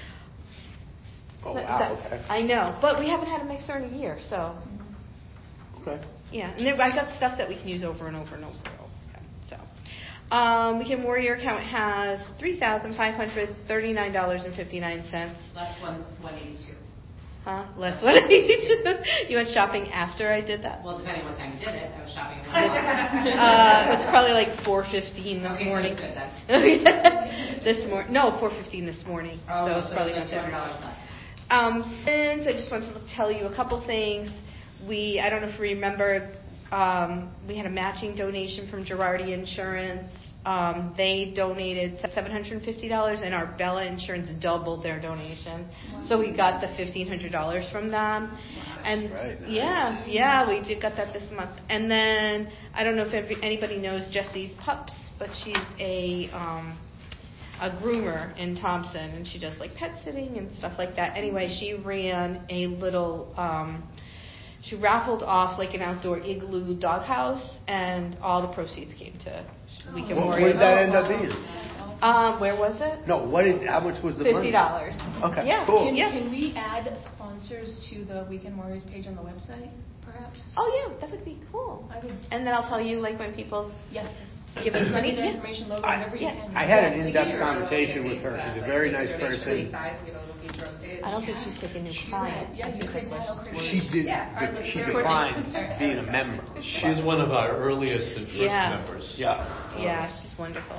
Oh, That- wow, that- okay. I know, but we haven't had a mixer in a year, so. Okay. Yeah, and there, I got stuff that we can use over and over and over. Okay, so, um, Weekend Warrior account has three thousand five hundred thirty-nine dollars and fifty-nine cents. Last one's one eighty-two. Huh? Less what I need. You went shopping after I did that? Well, depending what time you did it, I was shopping. uh, it was probably like four fifteen this Okay, so morning. it's good then. This morning, no, four fifteen this morning. Oh, so it's so probably it's like not two hundred that. dollars less. Um, since I just wanted to tell you a couple things. We, I don't know if you remember, um, we had a matching donation from Girardi Insurance. Um, they donated seven hundred fifty dollars, and our Bella Insurance doubled their donation. Wow. So we got the fifteen hundred dollars from them. Wow. And right, nice. yeah, yeah, we did got that this month. And then I don't know if every, anybody knows Jessie's Pups, but she's a um, a groomer in Thompson, and she does like pet sitting and stuff like that. Anyway, she ran a little. Um, She raffled off like an outdoor igloo doghouse, and all the proceeds came to Weekend What, Warrior. what did that end up being? Um, where was it? No, what did? How much was the money? Fifty dollars. Okay, Yeah. cool. Can, Yeah. can we add sponsors to the Weekend Warriors page on the website, perhaps? Oh yeah, that would be cool. I would. And then I'll tell you like when people Yes. give us money. Their Yeah. information, logo, I- whatever you yeah. can. I had an Yeah. in-depth conversation with her. She's a very nice person. I don't think she's taking new clients. Yeah, I you think could that's dial why she's Chris. She did. Yeah, our de- she listeners- declined being a member. She's one of our earliest and first Yeah. members. Yeah. Yeah, she's wonderful.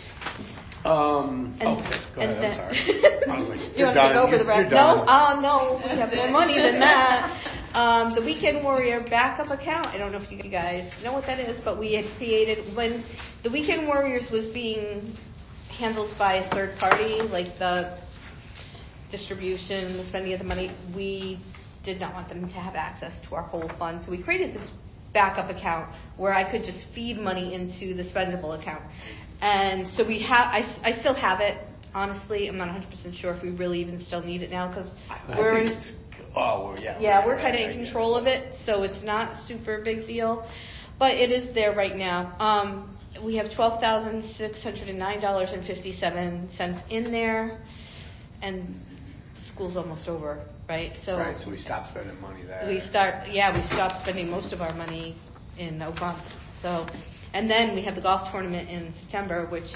Um. And, okay. Go and ahead. then, I'm sorry. I was like, do you you're want me to done. go over You're- the rest? you're No, done. uh, no, we have more money than that. Um, the Weekend Warrior backup account. I don't know if you guys know what that is, but we had created when the Weekend Warriors was being handled by a third party, like the distribution, the spending of the money. We did not want them to have access to our whole fund, so we created this backup account where I could just feed money into the spendable account. And so we have, I, I still have it. Honestly, I'm not one hundred percent sure if we really even still need it now because I we're think in, it's, oh, we're, yeah. yeah, we're kind I of in get control of it, so it's not super big deal, but it is there right now. Um, we have twelve thousand six hundred nine dollars and fifty-seven cents in there, and school's almost over, right? So Right, so we stopped spending money there. we start, yeah, we stopped spending most of our money in a month. So, and then we have the golf tournament in September, which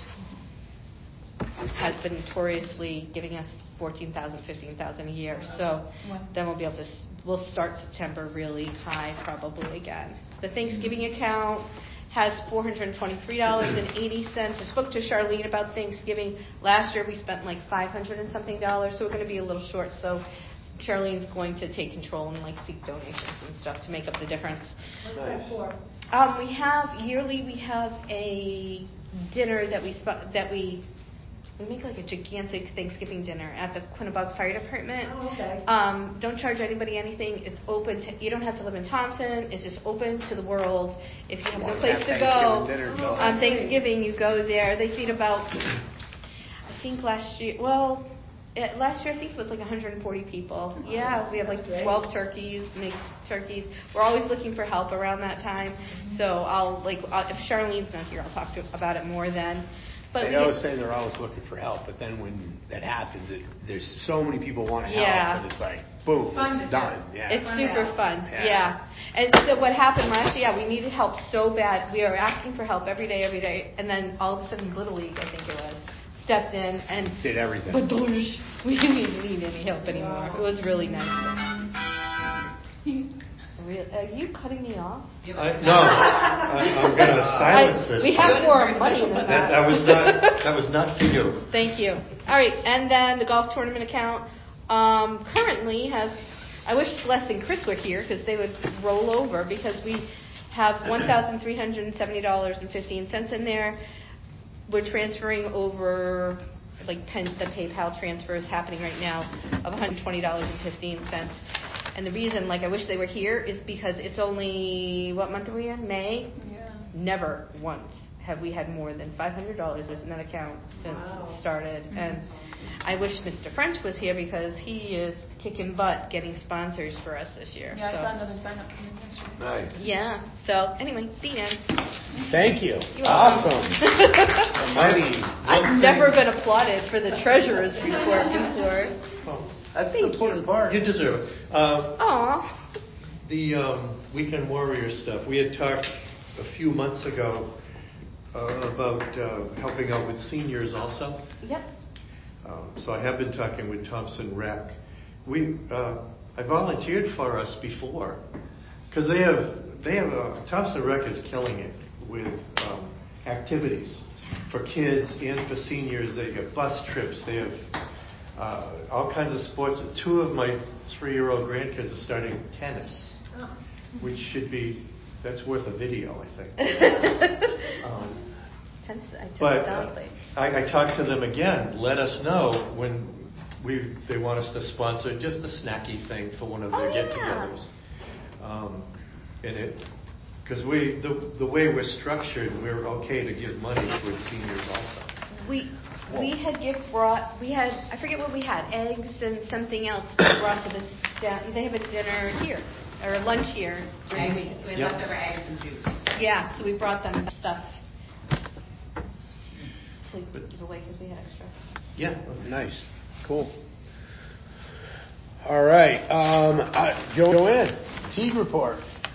has been notoriously giving us fourteen thousand, fifteen thousand a year. So Wow. then we'll be able to, we'll start September really high probably again. The Thanksgiving account has four hundred twenty-three dollars and eighty cents. I spoke to Charlene about Thanksgiving. Last year we spent like five hundred and something dollars, so we're going to be a little short. So Charlene's going to take control and like seek donations and stuff to make up the difference. What's that for? Um, we have yearly. We have a dinner that we sp- that we we make like a gigantic Thanksgiving dinner at the Quinnebog Fire Department. Oh, okay. Um, don't charge anybody anything. It's open to. You don't have to live in Thompson. It's just open to the world. If you have Well, no place have to go Thanksgiving dinner, Bill. on Thanksgiving, you go there. They feed about. I think last year. Well, It, last year I think it was like one hundred forty people. Yeah, we have like twelve turkeys, make turkeys. We're always looking for help around that time. So I'll like I'll, if Charlene's not here, I'll talk to about it more then. But they we, always say they're always looking for help, but then when that happens, it, there's so many people want to yeah. help, and it's like boom, it's, it's done. Yeah, it's fun super help. fun. Yeah. yeah, and so what happened last year? Yeah, we needed help so bad. We were asking for help every day, every day, and then all of a sudden, Little League, I think it was, stepped in and did everything. But we didn't need any help anymore. It was really nice. Really? Are you cutting me off? I, no, I, I'm going to silence this. We have more money than that. That, that was not. That was not for you. Thank you. All right, and then the golf tournament account um, currently has. I wish Celeste and Chris were here because they would roll over because we have one thousand three hundred seventy dollars and fifteen cents in there. We're transferring over, like pen, the PayPal transfer is happening right now of one hundred twenty dollars and fifteen cents. And the reason, like, I wish they were here is because it's only, what month are we in? May? Yeah. Never once have we had more than five hundred dollars in that account since wow. it started. Mm-hmm. And I wish Mister French was here because he is kicking butt getting sponsors for us this year. Yeah, so. I saw another sign up coming yesterday. Nice. Yeah. So, anyway, the end. Thank you. You're awesome. Money. I've never been applauded for the treasurer's report before. Oh, that's Thank the important you. part. You deserve it. Uh, Aw. The um, Weekend Warrior stuff. We had talked a few months ago uh, about uh, helping out with seniors also. Yep. Um, so I have been talking with Thompson Rec. We uh, I volunteered for us before because they have they have uh, Thompson Rec is killing it with um, activities for kids and for seniors. They have bus trips. They have uh, all kinds of sports. Two of my three-year-old grandkids are starting tennis, oh. which should be that's worth a video, I think. um, tennis, I but uh, I, I talked to them again. Let us know when we they want us to sponsor just a snacky thing for one of their oh, get-togethers. Yeah. Um, and it because we the the way we're structured, we're okay to give money to seniors also. We we had gift brought we had I forget what we had eggs and something else brought to this. They have a dinner here or lunch here during the week. We yep. leftover eggs and juice. Yeah, so we brought them stuff to give away because we had extra. Yeah, nice, cool. All right, um, uh, Joanne, Teague report.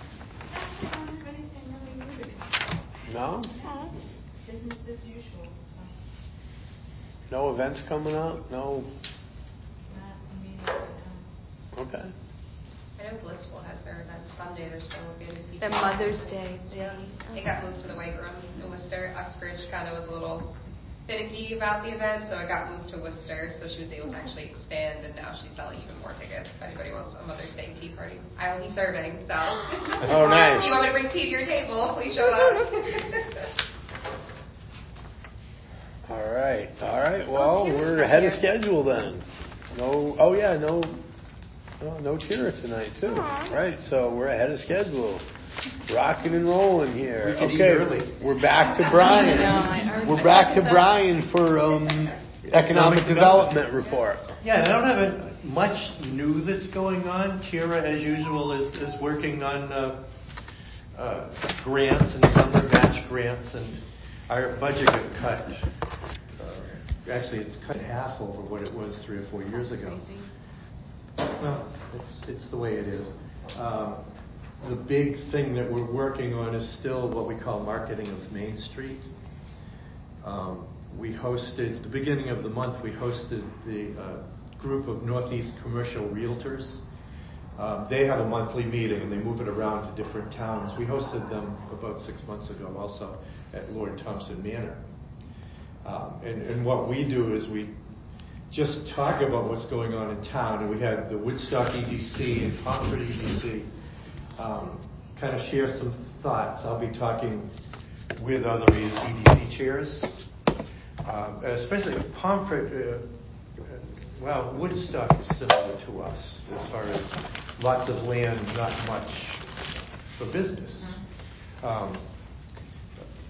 No? No. Business as usual. So. No events coming up? No? Not immediately, no. Okay. I know Blissful has their event Sunday. They're still looking. The Mother's Day. Yeah. It got moved to the White Room in Worcester. Uxbridge kind of was a little finicky about the event, so it got moved to Worcester, so she was able to actually expand, and now she's selling even more tickets. If anybody wants a Mother's Day tea party, I will be serving, so. Oh, nice. If you want me to bring tea to your table, please show up. All right, all right. Well, we're ahead of schedule then. No, oh yeah, no, oh, no cheer tonight too. Aww. Right, so we're ahead of schedule. Rocking and rolling here. We can okay, eat early. We're back to Brian. No, we're back to Brian for um, economic development report. Yeah, and I don't have a, much new that's going on. Kira, as usual, is, is working on uh, uh, grants and summer match grants, and our budget got cut. Uh, actually, it's cut half over what it was three or four years ago. Well, it's it's the way it is. Um, the big thing that we're working on is still what we call marketing of Main Street. Um, we hosted, the beginning of the month, we hosted the uh, group of Northeast Commercial Realtors. Um, they have a monthly meeting and they move it around to different towns. We hosted them about six months ago also at Lord Thompson Manor. Um, and, and what we do is we just talk about what's going on in town. And we had the Woodstock E D C and Pomfret E D C um, kind of share some thoughts. I'll be talking with other E D C chairs, um, especially Pomfret. Uh, well, Woodstock is similar to us as far as lots of land, not much for business. Um,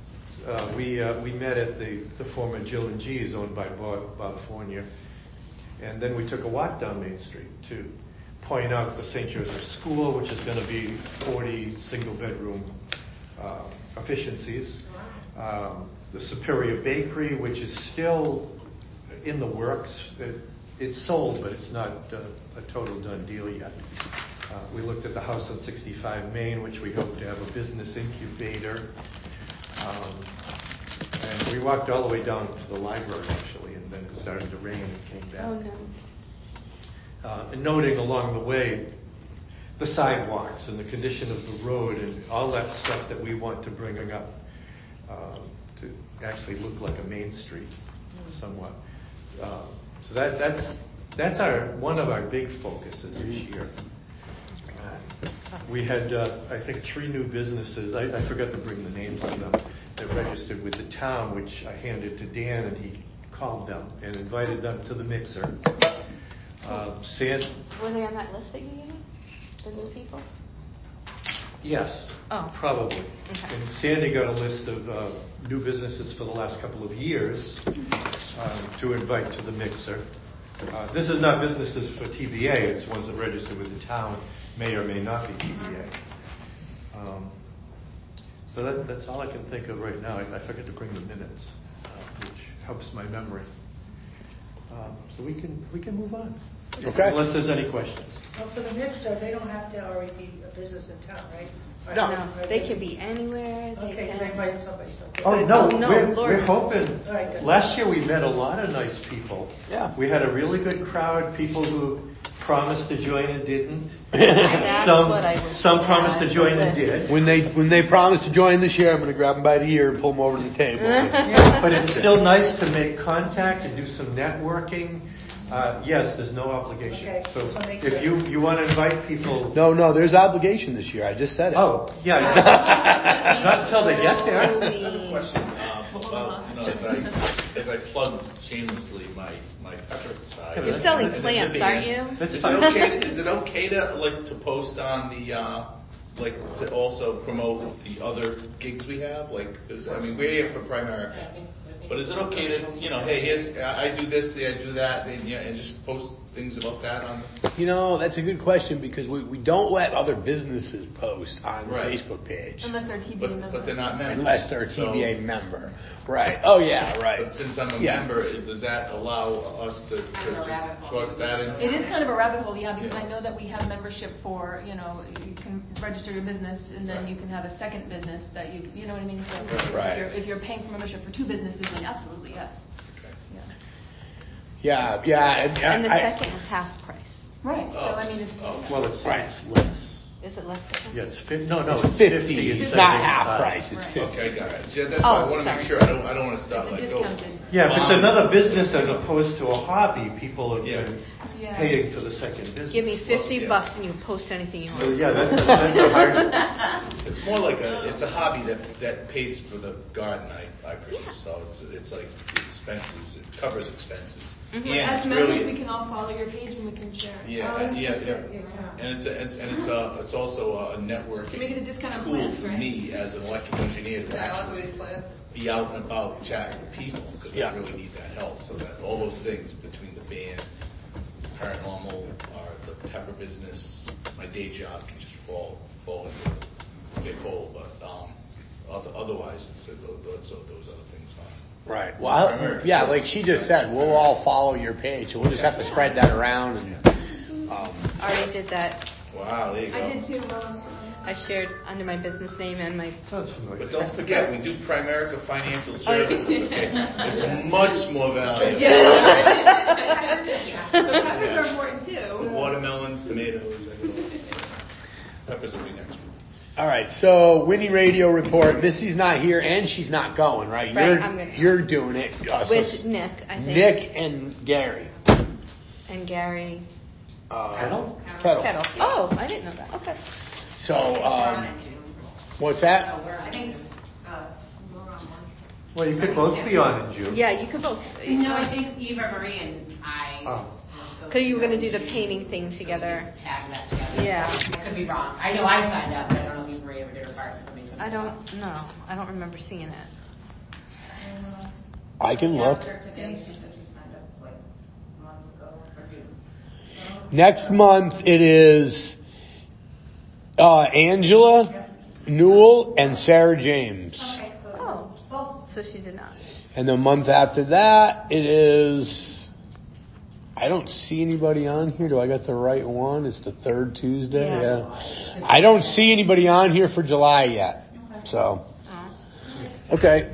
uh, we uh, we met at the, the former Jill and G's owned by Bob, Bob Fournier. And then we took a walk down Main Street to point out the Saint Joseph School, which is going to be forty single-bedroom uh, efficiencies. Um, the Superior Bakery, which is still in the works. It, it's sold, but it's not uh, a total done deal yet. Uh, we looked at the house on sixty-five Main, which we hope to have a business incubator. Um, and we walked all the way down to the library, actually, and then it started to rain and came back. Oh, no. Uh, and noting along the way the sidewalks and the condition of the road and all that stuff that we want to bring up um, to actually look like a main street somewhat. Um, so that, that's that's our one of our big focuses this year. Uh, we had, uh, I think, three new businesses. I, I forgot to bring the names of them that registered with the town, which I handed to Dan, and he called them and invited them to the mixer. Uh, San- Were they on that list that you gave me? The new people? Yes, Oh. probably. Okay. And Sandy got a list of uh, new businesses for the last couple of years um, to invite to the mixer. Uh, this is not businesses for T B A, it's ones that register with the town, may or may not be T B A. Um, so that, that's all I can think of right now. I, I forgot to bring the minutes, uh, which helps my memory. Um, so we can we can move on. Okay. Unless there's any questions. Well, for the mixer, they don't have to already be a business in town, right? Or No, or they can be anywhere. They Okay, because can. they invited somebody. So Oh, no, Oh, no, we're, Lord. we're hoping. All right, good. Last year we met a lot of nice people. Yeah. We had a really good crowd, people who promised to join and didn't. That's some what I was some gonna promised add. to join and did. When they when they promise to join this year, I'm going to grab them by the ear and pull them over to the table. But it's still nice to make contact and do some networking. Uh, yes, there's no obligation. Okay, So just wanna make if sure. you, you want to invite people. No, no, there's obligation this year. I just said it. Oh, yeah. Not until they get there. I have a question. Um, well, you know, as I as I plug shamelessly my my pepper side. You're selling and then plants, the aren't band, you? That's Is it fine. okay? To, is it okay to like to post on the uh, like to also promote the other gigs we have? Like, is, I mean, we're here for Primerica. But is it okay to, you know, hey, here's, I do this, I do that, and, you know, and just post things about that on? You know, that's a good question because we, we don't let other businesses post on Right. the Facebook page. Unless they're T B A But, members. but they're not members. Unless they're a T B A So- member. Right. Oh, yeah, right. But since I'm a Yeah. member, does that allow us to, to Kind of a rabbit just hole. toss that in? It is kind of a rabbit hole, yeah, because Yeah. I know that we have membership for, you know, you can register your business and then you can have a second business that you, you know what I mean? So Right. if you're, if you're paying for membership for two businesses, then absolutely, yes. Yeah. Yeah, yeah. And, And the I, second is half price. Right, so Oh. I mean, it's, Oh. Well, it's, Right. it's less. Is it less than Yeah, it's fifty. No, no, It's it's fifty. fifty. It's instead not of half eighty-five. price. It's Right. fifty. Okay, got it. Yeah, that's why I Oh, want to make sorry. sure. I don't, I don't want to start it's a like, oh. discounted. Yeah, if it's Um, another business as opposed to a hobby, people are Yeah. Yeah. paying for the second business. Give me fifty yeah. bucks and you post anything you want. So yeah, that's a, that's a hard. It's more like a, it's a hobby that, that pays for the garden I, I produce. So it's, it's like expenses, it covers expenses. Mhm. And As it's members, really, we can all follow your page and we can share it. Yeah, Oh, that's yeah, just yeah. it, yeah. And it's a, it's, and it's a, it's also a networking You make it a discount on tool plants, for right? me as an electrical engineer to Yeah, lots of actually these plans. be out and about chatting to people because Yeah. I really need that help. So that all those things between the band, paranormal, or the pepper business, my day job can just fall fall into a big hole. But um, oth- otherwise, it's uh, those, those those other things are. Right. Well, I, yeah, like she just said, we'll all follow your page. So we'll just have to spread that around. And um, I already did that. Wow, there you go. I did too, Lois. I shared under my business name and my. Sounds familiar. But don't forget, we do Primerica Financial Oh, yeah. Services. Okay? It's much more valuable. But peppers are important The too. watermelons, tomatoes, everything. Peppers will be next. all right. So Winnie Radio Report. Missy's not here and she's not going. Right. Right, You're I'm gonna- you're doing it. Uh, so With Nick, I think. Nick and Gary. And Gary. Uh, Kettle? Kettle. Kettle. Oh, I didn't know that. Okay. So um, what's that? I think, uh, we're on one. Well, you could both be on in June. Yeah, you could both. No, I think Eva Marie and I. Oh. Because you were going to do the painting thing together. Tag that together. Yeah. I could be wrong. I know I signed up, but I don't know if Eva Marie ever did her part. Somebody told me I so. don't know. I don't remember seeing it. I can look. Today, she said she signed up like months ago. Next month it is uh, Angela Newell and Sarah James. Oh, so she's enough. And the month after that it is, I don't see anybody on here. Do I got the right one? It's the third Tuesday. Yeah. yeah. I don't see anybody on here for July yet. So, okay.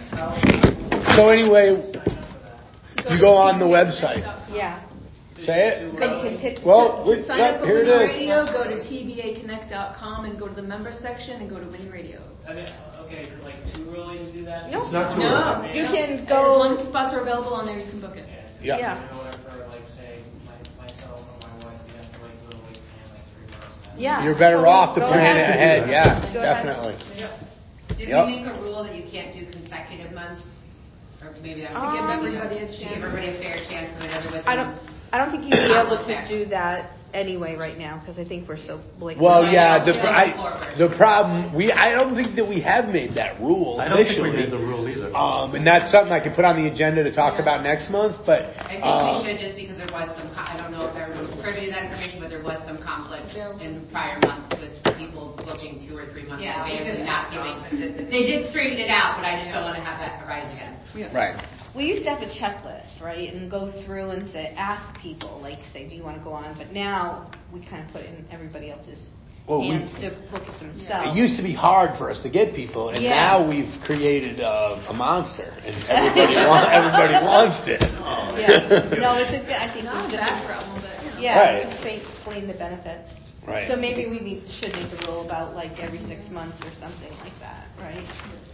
So anyway, you go on the website. Yeah. Say it. And you can pick. Well, to we, sign yeah, up for here Winnie it is. Radio, go to T B A connect dot com and go to the member section and go to Winnie Radio. I mean, okay, is it like too early to do that? No, It's not too no. early. You can As go. long as spots are available on there, you can book it. Yeah. Yeah. In order for, like, say, my, myself or my wife, we have to like literally plan like three months ahead. Yeah. You're better So off to go plan ahead. it ahead. Yeah, Go ahead. definitely. Did Yep. we make a rule that you can't do consecutive months? Or maybe that was To give everybody a To chance. give everybody a fair chance so that everyone's. I don't. I don't think you'd be able to do that anyway right now because I think we're so like. Well, we're yeah, not- the I, the problem we I don't think that we have made that rule I don't think officially. we made the rule either. Um, and that's something I could put on the agenda to talk about next month. But I think uh, we should just because there was some, co- I don't know if everyone was privy to that information, but there was some conflict in prior months with people booking two or three months in Yeah, we advance did and have not giving. They did straighten it out, but I just don't want to have that arise again. right. We used to have a checklist, right, and go through and say, ask people, like, say, do you want to go on? But now we kind of put it in everybody else's Well, we- hands to book it themselves. It used to be hard for us to get people, and Yeah. now we've created uh, a monster, and everybody, wa- everybody wants it. Yeah. No, it's a good. I think Not it's a just bad problem, but you know. yeah, Right. we can explain the benefits. Right. So maybe we need, should make a rule about like every six months or something like that, right?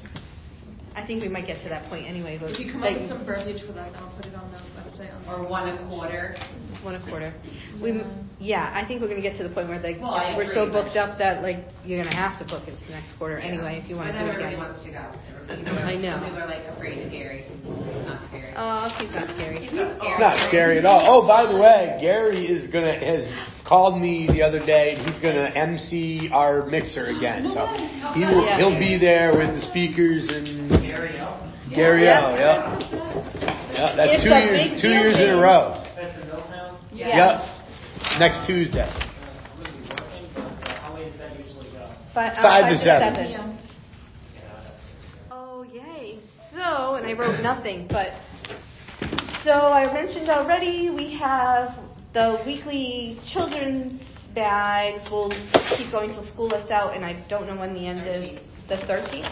I think we might get to that point anyway. But If you come like, up with some verbiage for that, then I'll put it on the website. On Or one a quarter. one a quarter. We, yeah, I think we're going to get to the point where like Well, I we're so agree, but- booked up that like you're going to have to book it next quarter Yeah. anyway if you want But to do then it everybody again. wants to go. Everybody- I know. Some people are like afraid of Gary. It's not scary. Oh, he's not scary. He's not scary. It's not scary at all. Oh, by the way, Gary is gonna has called me the other day, and he's gonna M C our mixer again. So he will Yeah. he'll be there with the speakers and Gary, oh, Gary Yeah. O. Yeah, yeah. That's It's two a years big two deal, years in a baby. row. that's in Milltown. Yeah. Yep. Next Tuesday. Uh, would be working, but uh, how late does that usually go? Five, uh, Five to seven. Yeah, that's. Oh, yay. So, and I wrote nothing, but so I mentioned already we have the weekly children's bags. We'll keep going till school lets out, and I don't know when the end is. The thirteenth?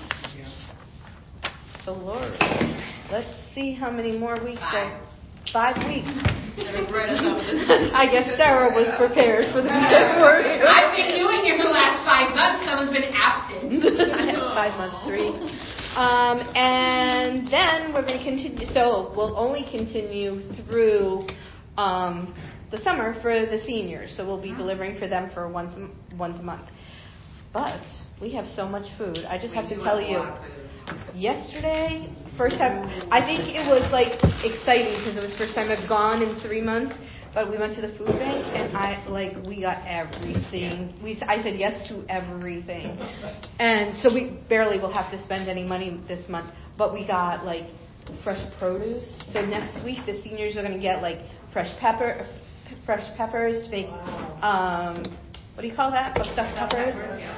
So, Lord, let's see how many more weeks. Five. Are, five weeks. Right on top of this. I guess Sarah was prepared for the word. I've been doing it for the last five months. Someone's been absent. Five months, three. Um, and then we're going to continue. So we'll only continue through um, the summer for the seniors. So we'll be delivering for them for once a, m- once a month. But we have so much food. I just We have to do tell have a you. lot of food. Yesterday, first time. I think it was like exciting because it was first time I've gone in three months. But we went to the food bank and I like we got everything. We I said yes to everything, and so we barely will have to spend any money this month. But we got like fresh produce. So next week the seniors are going to get like fresh pepper, fresh peppers to make. Um, what do you call that? Stuffed peppers.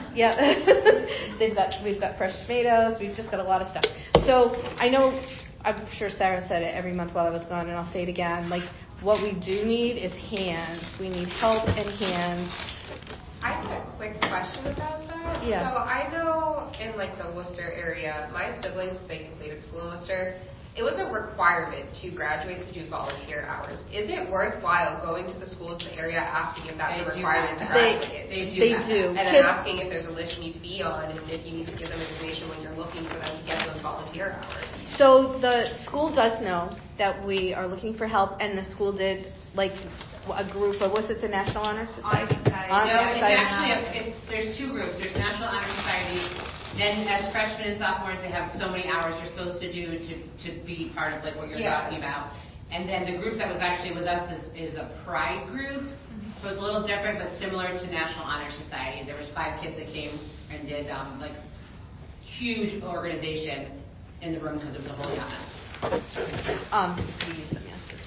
Yeah. They've got we've got fresh tomatoes. We've just got a lot of stuff. So I know I'm sure Sarah said it every month while I was gone, and I'll say it again. Like. What we do need is hands. We need help and hands. I have a quick question about that. Yeah. So I know in like the Worcester area, my siblings, they completed school in Worcester. It was a requirement to graduate to do volunteer hours. Is it worthwhile going to the schools in the area asking if that's They a do requirement have to that. graduate? They do They have do. And then Kids- asking if there's a list you need to be on and if you need to give them information when you're looking for them to get those volunteer hours. So the school does know that we are looking for help, and the school did like a group of what's it, the National Honor Society? Honor No, it's Society. actually, a, it's, there's two groups. There's National Honor Society. Then as freshmen and sophomores, they have so many hours they're supposed to do to, to be part of like what you're Yeah. talking about. And then the group that was actually with us is, is a pride group. So it's a little different, but similar to National Honor Society. There was five kids that came and did um, like huge organization in the room because it was a holy honors. Um, we used them yesterday.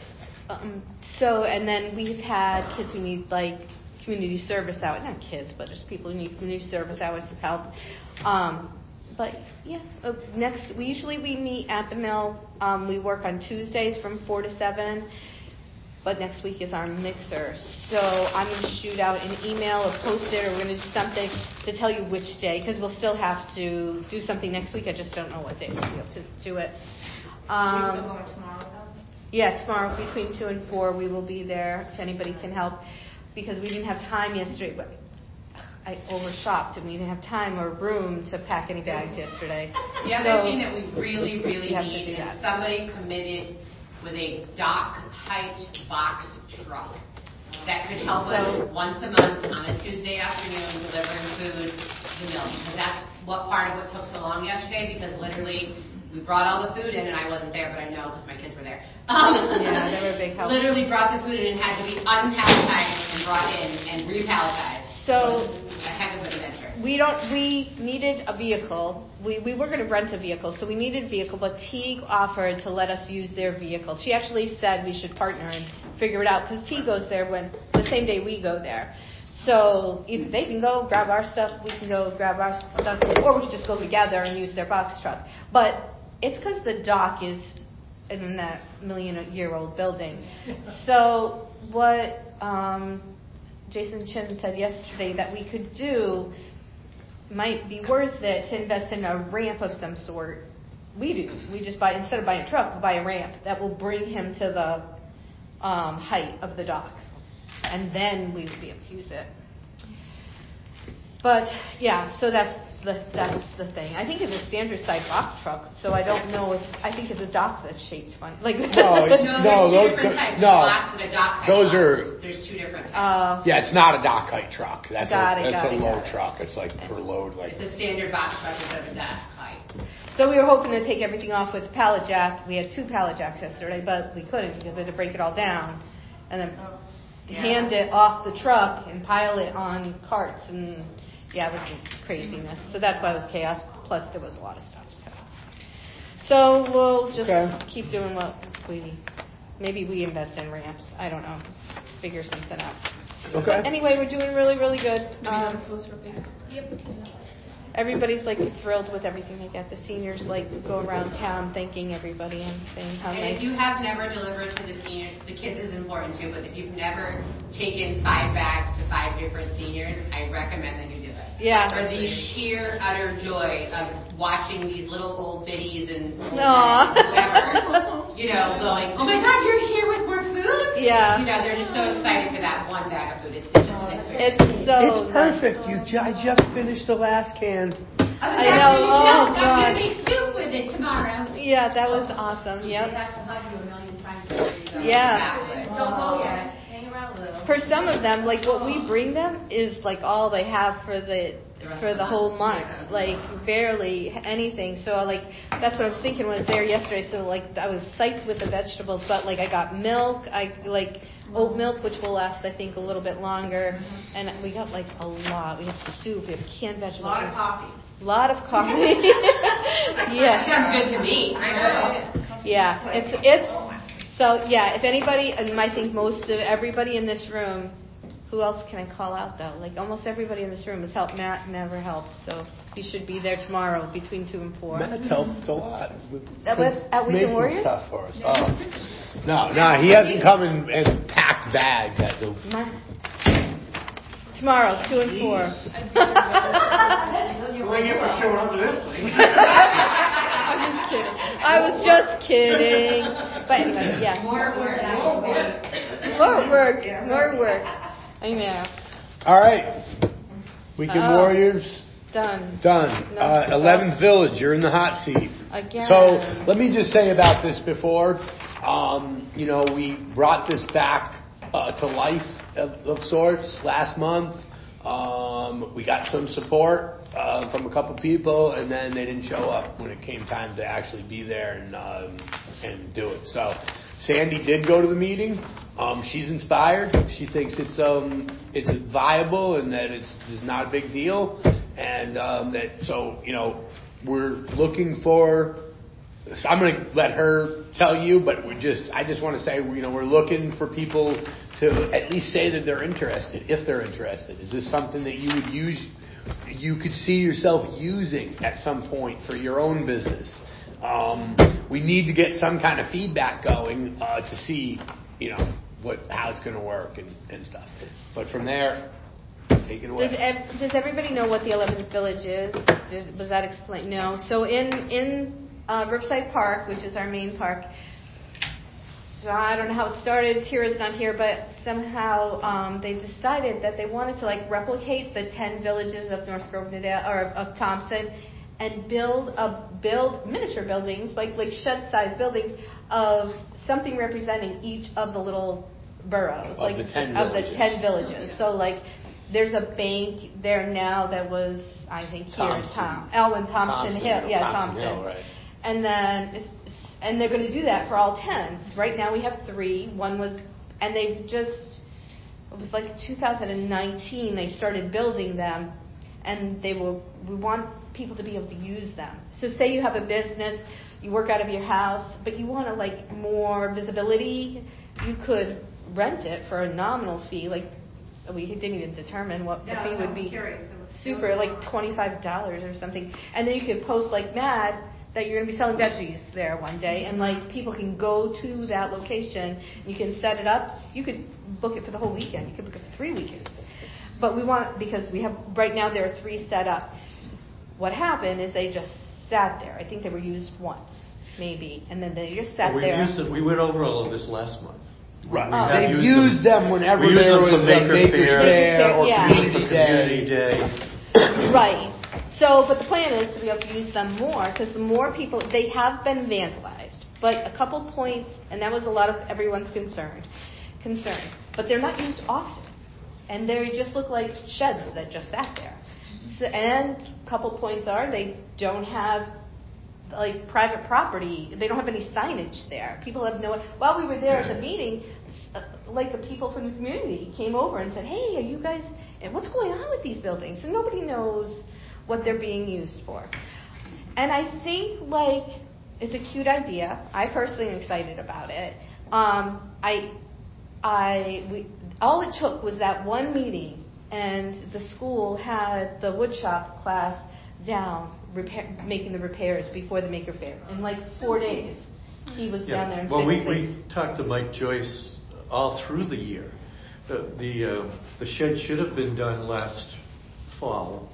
Um, so, and then we've had kids who need like community service hours, not kids, but just people who need community service hours to help. Um, but yeah, uh, next, we usually we meet at the mill. Um, we work on Tuesdays from four to seven, but next week is our mixer. So I'm going to shoot out an email, a post-it, or we're going to do something to tell you which day, because we'll still have to do something next week. I just don't know what day we'll be able to do it. Um, we still going tomorrow, though? Yeah, tomorrow between two and four we will be there if anybody can help, because we didn't have time yesterday. But I overshopped and we didn't have time or room to pack any bags yesterday. The other so thing that we really, really we have to need do is that. somebody committed with a dock height box truck that could help So- us once a month on a Tuesday afternoon delivering food to the mill. Because that's what part of what took so long yesterday, because literally we brought all the food in and I wasn't there, but I know because my kids were there. Um, Yeah, they were a big help. Literally brought the food in and had to be unpalletized and brought in and repalletized. So- a heck of an adventure. We don't. We needed a vehicle. We we were going to rent a vehicle, so we needed a vehicle. But Teague offered to let us use their vehicle. She actually said we should partner and figure it out, because Teague goes there when the same day we go there. So either they can go grab our stuff, we can go grab our stuff, or we can just go together and use their box truck. But it's because the dock is in that million-year-old building. So what? Um, Jason Chin said yesterday that we could do might be worth it to invest in a ramp of some sort. We do. We just buy, instead of buying a truck, we buy a ramp that will bring him to the um, height of the dock. And then we would be able to use it. But yeah, so that's the that's the thing. I think it's a standard size box truck, so I don't know if I think it's a dock that's shaped funny. Like No, it's, No, there's no, two those, different th- types of no, box and a dock height those box. are. There's two different types. Uh, Yeah, it's not a dock height truck. That's Got a it, that's got a it, low got it. truck. It's like per load, like. It's a standard box truck instead of a dash height. So we were hoping to take everything off with pallet jack. We had two pallet jacks yesterday, but we couldn't because we had to break it all down and then Yeah. hand it off the truck and pile it on carts. And yeah, it was craziness. So that's why it was chaos. Plus there was a lot of stuff. So, so we'll just Okay. keep doing what we, maybe we invest in ramps. I don't know. Figure something out. Okay. Anyway, we're doing really, really good. Um, Post for Facebook. Yep. Everybody's like thrilled with everything they get. The seniors like go around town thanking everybody and saying how And nice. if you have never delivered to the seniors, the kids is important too, but if you've never taken five bags to five different seniors, I recommend that you do it. Yeah. For the sheer utter joy of watching these little old biddies and old Aw. men and whoever, you know, going, oh my God, you're here with more food? Yeah. You know, they're just so excited for that one bag of food. It's just an experience. It's so It's perfect. You, ju- I just finished the last can. I know. Oh I'm God. gonna make soup with it tomorrow. Yeah, that was awesome. Yep. They have to hug you a million times before you go. Yeah. Don't go yet. Hang around a little. For some of them, like what we bring them is like all they have for the for the whole month, like barely anything. So like that's what I was thinking when I was there yesterday. So like I was psyched with the vegetables, but like I got milk, I like oat milk, which will last I think a little bit longer, and we got like a lot. We have soup, we have canned vegetables, A lot of coffee. a lot of coffee. Yeah. Sounds good to me. I know. Yeah, it's it's so yeah. If anybody, and I think most of everybody in this room, who else can I call out though? Like almost everybody in this room has helped. Matt never helped, so he should be there tomorrow between two and four. Matt's helped a lot. with- That was at Weekend making Warriors? stuff for us. Oh. No, no, he hasn't come and, and packed bags at the. My, tomorrow, two and four. Swing it for showing up to this thing. I'm just kidding. I was just kidding. But anyway, yeah. More work. More work. More work. Amen. All right. Weekend Oh. Warriors. Done. Done. No. Uh, eleventh Village, you're in the hot seat. Again. So let me just say about this before. Um, you know, we brought this back uh, to life of, of sorts last month. Um, we got some support uh, from a couple people, and then they didn't show up when it came time to actually be there and um, and do it. So Sandy did go to the meeting. Um, she's inspired. She thinks it's um it's viable and that it's, it's not a big deal, and um, that so you know we're looking for I'm going to let her tell you, but we're just, I just want to say, you know, we're looking for people to at least say that they're interested, if they're interested. Is this something that you would use, you could see yourself using at some point for your own business? Um, we need to get some kind of feedback going uh, to see, you know, what how it's going to work and, and stuff. But from there, take it away. Does, ev- does everybody know what the eleventh Village is? Did, was that explained? No. So in in uh, Riverside Park, which is our main park, so I don't know how it started. Tira's not here, but somehow um, they decided that they wanted to like replicate the ten villages of North Grosvenor or of Thompson, and build a build miniature buildings, like like shed-sized buildings of something representing each of the little boroughs, of like the ten of villages. the ten villages. So like, there's a bank there now that was, I think, here in Thompson. town, Elwyn Thompson, Thompson Hill, yeah, Thompson Thompson. Hill, right. And then, it's, and they're going to do that for all tens. Right now we have three. One was, and they've just, it was like two thousand nineteen. They started building them, and they will. We want people to be able to use them. So say you have a business, you work out of your house, but you want to like more visibility, you could rent it for a nominal fee. Like we didn't even determine what Yeah, the fee I'm would be. curious. It was Super, really like twenty-five dollars or something. And then you could post like mad that you're going to be selling veggies there one day, and like people can go to that location. You can set it up. You could book it for the whole weekend. You could book it for three weekends. But we want, because we have right now there are three set up. What happened is they just sat there. I think they were used once, maybe, and then they just sat Well, we there. used it, we went over all of this last month. Right. We Oh. have They've used them whenever we use there them for was a Maker Maker's Faire, Fair or Yeah. Community Community Day. Day. Right. So, but the plan is to be able to use them more, because the more people, they have been vandalized. But a couple points, and that was a lot of everyone's concern, concern. But they're not used often, and they just look like sheds that just sat there. So, and a couple points are they don't have like private property. They don't have any signage there. People have no. While we were there at the meeting, uh, like the people from the community came over and said, "Hey, are you guys? And what's going on with these buildings?" And nobody knows what they're being used for. And I think like it's a cute idea. I personally am excited about it. Um, I, I, we, all it took was that one meeting, and the school had the woodshop class down, repair, making the repairs before the Maker Faire. In like four days, he was down there and Well, we, fixed things. we talked to Mike Joyce all through the year. The the, uh, the shed should have been done last fall.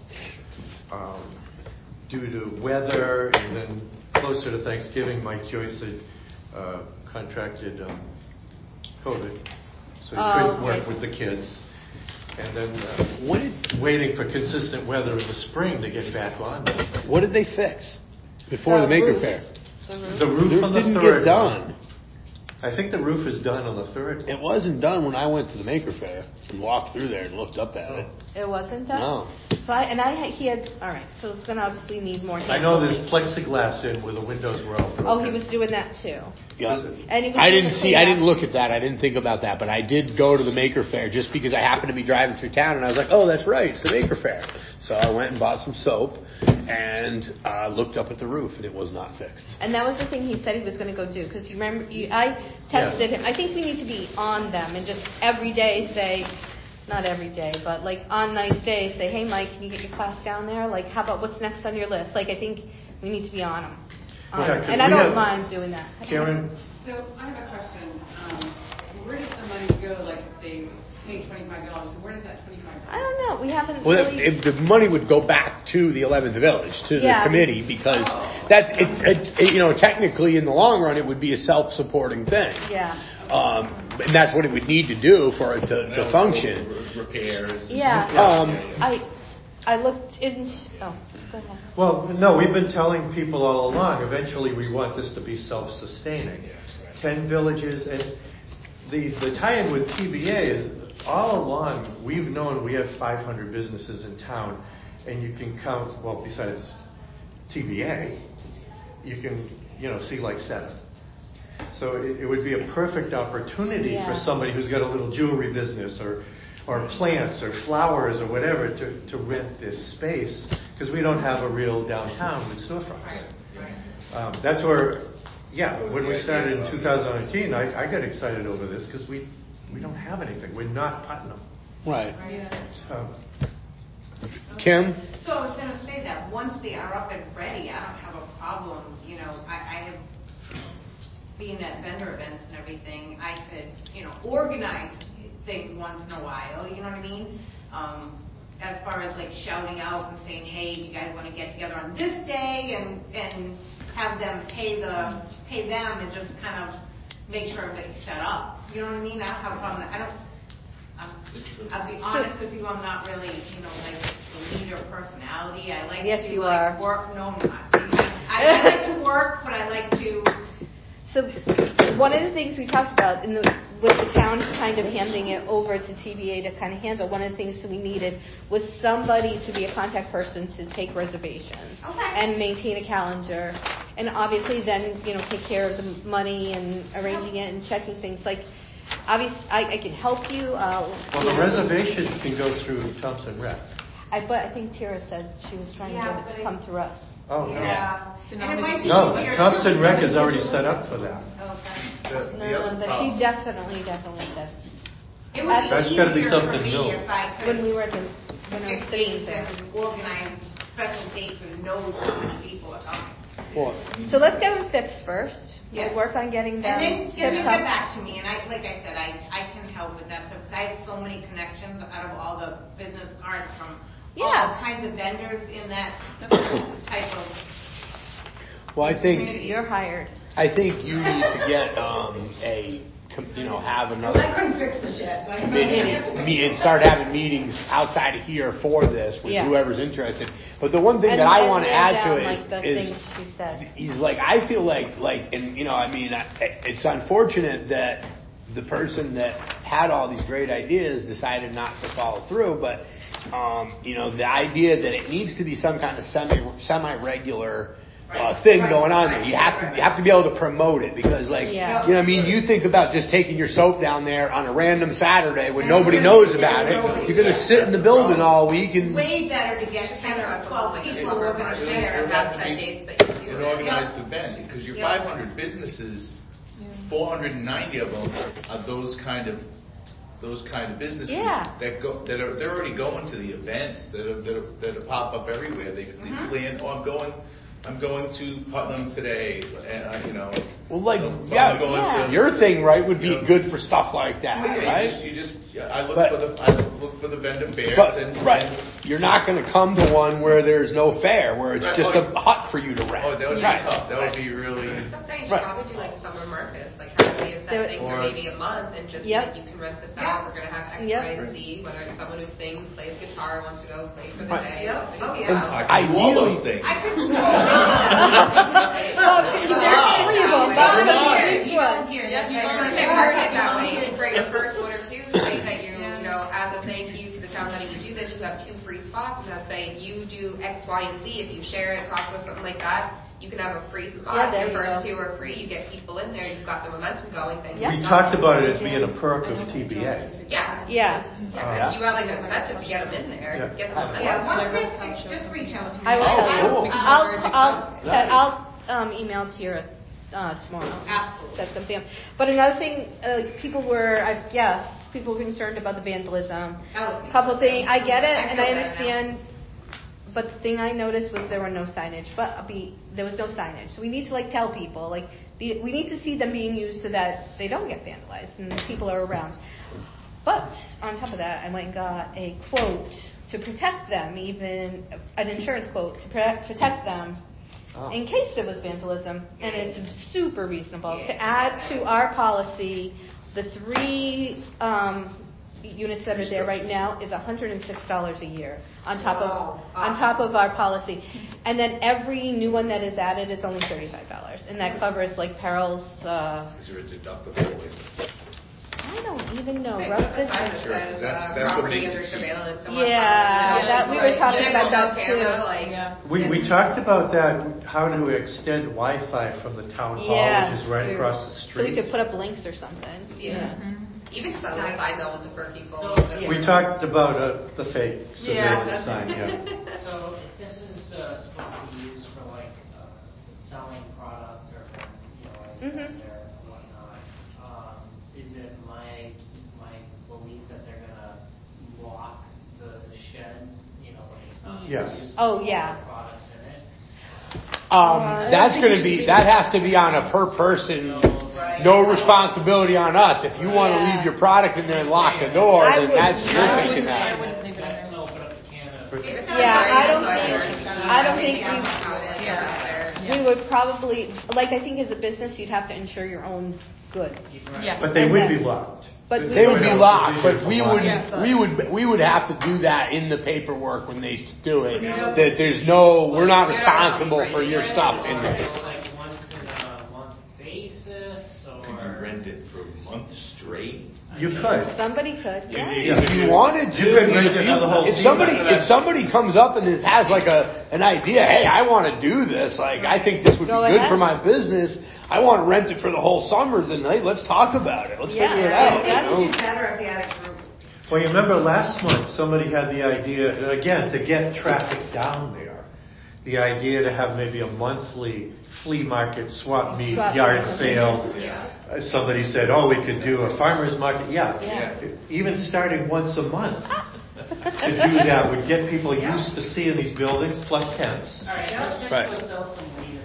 Um, due to weather, and then closer to Thanksgiving, Mike Joyce had uh, contracted um, COVID, so he Oh, couldn't work okay. with the kids. And then uh, waiting for consistent weather in the spring to get back on. What did they fix before Uh, the Maker roof. Faire? The roof. The roof It on the didn't third get done. one. I think the roof is done on the third one. It wasn't done when I went to the Maker Faire and walked through there and looked up at it. It wasn't done? No. So I, and I, had- he had, all right, so it's going to obviously need more. I know there's plexiglass in where the windows were all broken. Oh, he was doing that too. Yeah. And he was I doing didn't the see, I cleanup. didn't look at that. I didn't think about that, but I did go to the Maker Faire just because I happened to be driving through town and I was like, oh, that's right, it's the Maker Faire. So I went and bought some soap and uh, looked up at the roof, and it was not fixed. And that was the thing he said he was going to go do, because you remember, you, I texted Yes. him. I think we need to be on them and just every day say, not every day, but like on nice days, say, hey, Mike, can you get your class down there? Like, how about what's next on your list? Like, I think we need to be on them. Um, Yeah, 'cause and I we don't have- mind doing that. Karen? So I have a question. Um, where does the money go? Like they pay twenty-five dollars. So where does that twenty-five dollars? I don't know. We haven't Well, really. if, if the money would go back to the eleventh Village, to the Yeah. committee, because that's, it, it, it, you know, technically in the long run, it would be a self-supporting thing. Yeah. Um, and that's what it would need to do for it to, to function. Repairs. Yeah. Um, I I looked in. Oh, go ahead. Well, no, we've been telling people all along, eventually we want this to be self-sustaining. Ten villages, and the, the tie-in with T B A is, all along, we've known we have five hundred businesses in town, and you can count, well, besides T B A, you can, you know, see like seven. So it, it would be a perfect opportunity Yeah. for somebody who's got a little jewelry business or or plants or flowers or whatever to, to rent this space, because we don't have a real downtown with storefronts. Um, that's where Yeah, when we started in two thousand nineteen, I, I got excited over this because we, we don't have anything. We're not Putnam. Right. Yeah. So, Kim? So I was gonna say that once they are up and ready, I don't have a problem, you know, I, I have, being at vendor events and everything, I could, you know, organize things once in a while, you know what I mean? Um, as far as like shouting out and saying, hey, you guys wanna get together on this day, and, and have them pay the, pay them and just kind of make sure everybody's set up, you know what I mean? I don't have a problem, I don't, Um, I'll be honest with you, I'm not really, you know, like the leader personality. I like Yes, to you like are. work. No, I'm not. I, I like to work, but I like to. So one of the things we talked about in the, with the town kind of handing it over to T B A to kind of handle, one of the things that we needed was somebody to be a contact person to take reservations Okay. and maintain a calendar, and obviously then, you know, take care of the money and arranging it and checking things like. Obviously, I, I can help you. Uh, well, the reservations can go through Thompson Rec. I, but I think Tara said she was trying Yeah, to get it to but come through us. Oh, no. Yeah. And it might be No, easier Thompson to- Rec is already set up for that. Okay. The, the No, other that problem- she definitely, definitely said. It would be That's gotta be easier something for me new. if I could When we were at the, when I was pick sitting dates there. and organize special dates and know how many people are coming. Well, So let's get them fixed first. We'll Yes. work on getting them And then can you tipped get up. back to me? And I, like I said, I, I can help with that stuff. 'Cause I have so many connections out of all the business cards from Yeah. all kinds of vendors in that type of well, I think community. You're hired. I think you need to get um, a com- you know have I another couldn't fix the shed. So I committee me and start having meetings outside of here for this with Yeah. whoever's interested. But the one thing And- that I and want to lay add down, to like, the it is things she said. he's like I feel like like and you know I mean I, it's unfortunate that the person that had all these great ideas decided not to follow through, but um, you know the idea that it needs to be some kind of semi semi regular. Uh, thing going on there. You have to you have to be able to promote it because, like, Yeah. you know, what I mean, you think about just taking your soap down there on a random Saturday when nobody knows about it. You're going to sit in the building all week and. way better to get together twelve people who are going to share. and have set dates that you do An it. organized event, because your Yeah. five hundred businesses, four hundred ninety of them are those kind of, those kind of businesses Yeah. that go, that are, they're already going to the events that are, that are, that are pop up everywhere. They, they Mhm. plan, oh, I'm going, I'm going to Putnam today, and I, you know, it's. Well, like, so- so yeah, I'm going yeah. to- your thing, right, would be Yeah. good for stuff like that, Yeah, right? You just, you just, yeah, I look But- for the, I look for the vendor fairs But and. right, and- you're not going to come to one where there's no fair, where it's Right, just oh, a hut for you to rent. Oh, that would be Right. tough. That would be really. That's why you should Right. probably do like summer markets, like have it be a There- set thing for Or- maybe a month and just Yep. be like, you can rent this out, we're gonna have X, Yep. Y, and Z, whether it's someone who sings, plays guitar, wants to go play for the Right. day. Yep. wants to go Oh, eat yeah. out. I can do all those Ideally- things. I could Well, there's three of them. Wow. Volunteers, You one. volunteer. Yeah, That's you right. want to market it that way. You can bring a first one or two, say that you, you know, as a thank you to the town letting you do this, you have two free spots, and now say you do X, Y, and Z. If you share it, talk about something like that, you can have a free spot. Yeah, there Your you first go. two are free. You get people in there. You've got the momentum going. Thank Yep. We you. talked about it as being a perk of T B A. Yeah. Yeah. Yeah, you have like an incentive to get them in there. Yeah. Get them Yeah, momentum. once they're fixed, just reach out to me. I will. Oh, cool. I'll, I'll, I'll, I'll um, email Tira uh, tomorrow. Absolutely. Set something up. But another thing, uh, people were, I guess, people were concerned about the vandalism. Oh. Couple things, I get it, I and feel I better now. understand. But the thing I noticed was there were no signage. But I'll be, there was no signage. So we need to like tell people, like, be, we need to see them being used so that they don't get vandalized and people are around. But on top of that, I went and got a quote to protect them, even an insurance quote to pre- protect them Oh. in case there was vandalism, and it's super reasonable. To add to our policy, the three um, units that are there right now is one hundred six dollars a year on top Wow. of on top of our policy, and then every new one that is added is only thirty-five dollars, and that covers like perils. Uh, Is there a deductible? I don't even know. They Russ put the did- sign that Sure, says, that's- uh, that's what property makes it under cheap. surveillance. and Yeah, whatnot. that- we were talking You about know, that camera, too. Like, Yeah. We, we talked about that, how to extend Wi-Fi from the town hall, Yeah, which is right we- across the So we street. could put up links or something. Yeah. Even just that little sign though will defer people. So, that- We talked about uh, the fake Yeah, surveillance that's- sign, yeah. So this is uh, supposed to be used for like uh, selling product or, you know, Mhm. there and whatnot. Um, is it my my belief that they're gonna lock the shed, you know, when it's not Yes. used? Oh, with yeah. all the products in it. Um, Uh, that's going to be, that has to be on a per person, no responsibility on us. If you want to Yeah. leave your product in there and lock the door, I then wouldn't- that's, I you're wouldn't- taking I that. wouldn't think that's gonna open up a can of. Yeah, I don't think, I don't think we, we would probably, like, I think as a business, you'd have to insure your own goods. Yeah. But they And would then- be locked. But we They would would be have- locked, but we would, Yeah, but- we would, we would have to do that in the paperwork when they do it. That there's no, we're not responsible for your stuff in there. Like once in a month basis, or Could you rent it for a month straight? You could. Somebody could, yeah. If you wanted to, You could I mean, rent if, it you- for the whole if season. somebody, if somebody comes up and is, has like a, an idea, hey, I want to do this, like, I think this would Go be good ahead. for my business, I want to rent it for the whole summer, then hey, let's talk about it, let's Yeah, figure it right. out. That's you know? better if you had a group. Well, you remember last month, somebody had the idea, again, to get traffic down there, the idea to have maybe a monthly flea market, swap meet, Swap yard meet. sales. Yeah. Uh, Somebody said, oh, we could do a farmer's market. Yeah, Yeah. even starting once a month to do that would get people used to seeing these buildings, plus tents. all right, let's just Right. go sell some weed.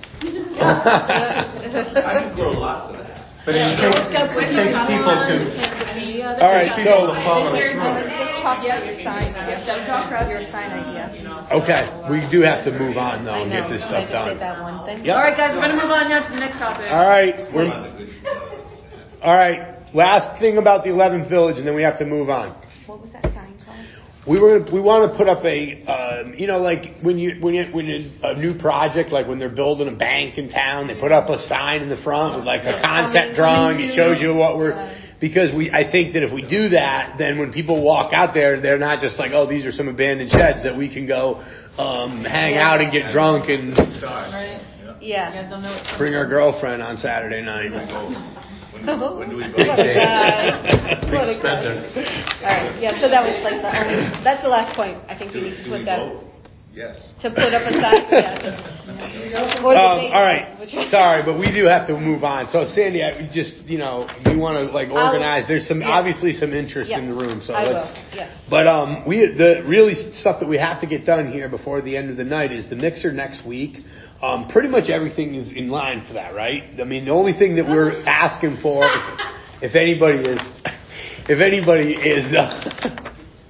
I could grow lots of that. But it takes, it takes people to, All right, people so, to follow Let's through. talk about your sign, don't talk about your sign idea. okay, we do have to move on though I and know, get this can I stuff just say done. that one thing? Yep. All right, guys, we're gonna move on now to the next topic. All right, we're, Not the good stuff. all right, last thing about the eleventh Village and then we have to move on. What was that sign called? We were we want to put up a um, you know like when you when you when you, a new project like when they're building a bank in town they put up a sign in the front with like a concept drawing. It shows you what we're because we I think that if we do that then when people walk out there they're not just like oh these are some abandoned sheds that we can go um, hang out and get drunk and Right. Yeah. Yeah, they'll know it's bring our girlfriend on Saturday night. When, when do we What a go? guy. What a Big guy. spender. All right, yeah, so that was like the only, that's the last point. I think we Do, need to do put we that, vote? Yes. to put up a sign, yes. Or the Um, base- all right, sorry, but we do have to move on. So Sandy, I just you know you want to like organize. There's some yeah. obviously some interest Yes, in the room, so I let's. will, yes. But um, we the really stuff that we have to get done here before the end of the night is the mixer next week. Um, pretty much everything is in line for that, right? I mean, the only thing that we're asking for, if, if anybody is, if anybody is. Uh,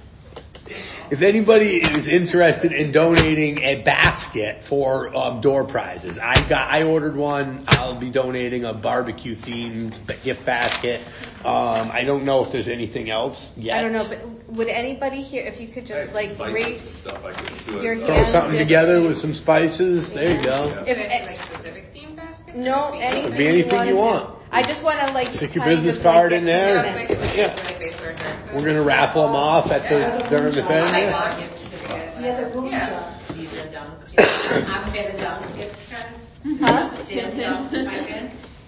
If anybody is interested in donating a basket for um, door prizes, I got I ordered one. I'll be donating a barbecue themed gift basket. Um, I don't know if there's anything else yet. I don't know, but would anybody here, if you could I have just like spices raise and stuff. I could do your it. Throw hands something if- together with some spices. There you go. Yeah. If, Is it like specific theme baskets? no, or anything, Could be anything you wanna want. do. I just want to like Stick your kind business of, card like, in get there. Yeah, it's like, Yeah. it's really based on We're gonna raffle them off at the during the thing. I Yeah. love gift certificate. Yeah, the boom Yeah. shop. These are done. I'm better done gift cards. Huh? There's some, I can.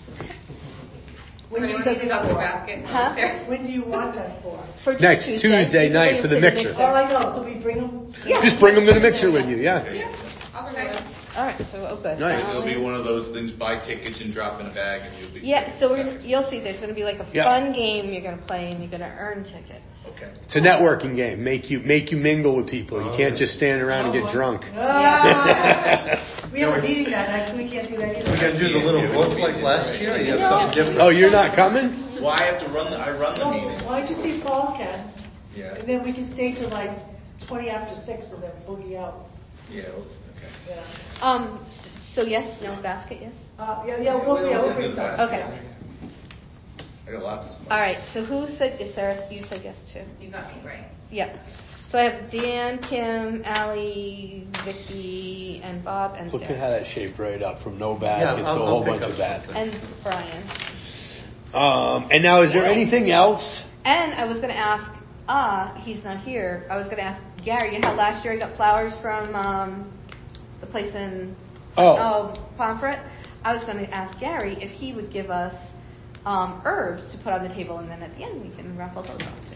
So anyone needs to go for baskets? Huh? When do you want that for? For Next Tuesday, Tuesday you can night bring for them the to mixer. Oh, I know, so we bring them. Just bring them to the mixer with you. Yeah. Yeah, I'll bring it. All right, so oh good. Nice. It'll be one of those things. Buy tickets and drop in a bag, and you'll be. Yeah, so we're, you'll see. There's going to be like a Yeah. fun game you're going to play, and you're going to earn tickets. Okay. It's a networking game. Make you make you mingle with people. You can't just stand around and get drunk. Ah, we have a meeting that night, so we can't do that we either. gotta do the little book like last year, or you have No. something different? Oh, you're not coming? Well, I have to run. The, I run the No, meeting. why don't you see Fallcast, Yeah. and then we can stay till like twenty after six, and then boogie out. Yeah. Let's, okay. Yeah. Um. s- So yes, no basket. Yes. Uh, yeah, yeah, we'll, yeah, we'll bring stuff. Okay. I got lots of stuff. All right. So who said yes? Sarah, you said yes too. You got me right. Yeah. So I have Dan, Kim, Allie, Vicky, and Bob, and Look at Sarah, how that shaped right up from no Yeah, baskets to I'll- a I'll whole pick bunch up of baskets. and Brian. Um, and now, is there anything else? And I was going to ask. Ah, he's not here. I was going to ask Gary. You know how last year I got flowers from um, the place in Oh. oh Pomfret? I was going to ask Gary if he would give us um, herbs to put on the table, and then at the end we can raffle those off too.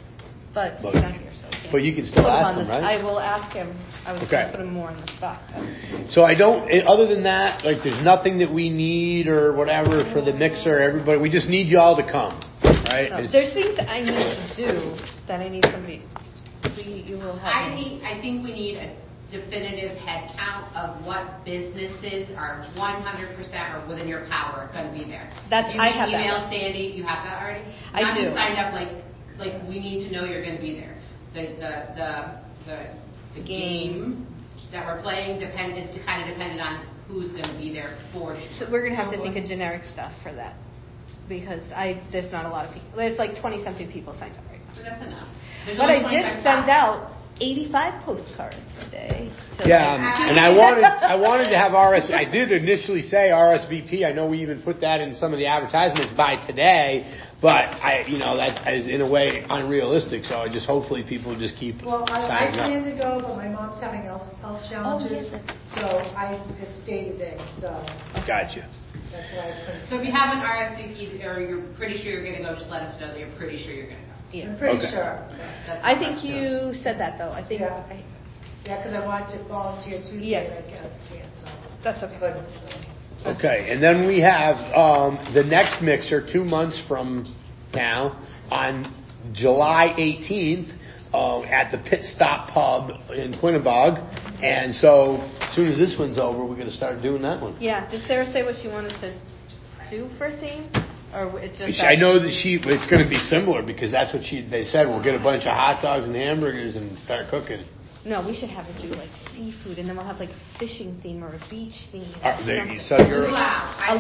but But- he's not here, so. I can't but you can still put him ask on him, the- right? I will ask him. I was Okay. going to put him more on the spot. So I don't, eh, other than that, like there's nothing that we need or whatever for the mixer, everybody, we just need you all to come, right? No, It's- there's things that I need to do that I need somebody, we, you will have. I need, I think we need a definitive head count of what businesses are one hundred percent or within your power going to be there. That's- you I can have that email one. Sandy, you have that already? I Not do. just signed up, like, like we need to know you're going to be there. The, the, the, the, the Game. game that we're playing depend, is kind of dependent on who's going to be there for So sure. we're going to have to think of generic stuff for that. Because I, there's not a lot of people, there's like twenty something people signed up right now. So that's enough. There's But only I did twenty-five send spots. out eighty-five postcards today. to Yeah, like- um, and I wanted, I wanted to have R S, I did initially say R S V P, I know we even put that in some of the advertisements by today, but I, you know, that is in a way unrealistic, so I just, hopefully people just keep Well, I, I signing up. plan to go, but my mom's having health, health challenges, yes, so I, it's day to day, so Gotcha. that's why I couldn't. So if you haven't R S V P'd or you're pretty sure you're going to go, just let us know that you're pretty sure you're going to go. Yeah. I'm pretty Okay. sure. That's I think you said that though. I think Yeah. I, Yeah, because I wanted to volunteer Tuesday, Yes. and I can't, can't, so. that's okay. But, so. Okay, and then we have um, the next mixer two months from now on July eighteenth uh, at the Pit Stop Pub in Quinnebog. And so as soon as this one's over, we're going to start doing that one. Yeah. Did Sarah say what she wanted to do for a theme, or it's just? I know that she, it's going to be similar because that's what she, they said, we'll get a bunch of hot dogs and hamburgers and start cooking. No, we should have it do like seafood, and then we'll have like a fishing theme or a beach theme. Or Are they- something. so you're- a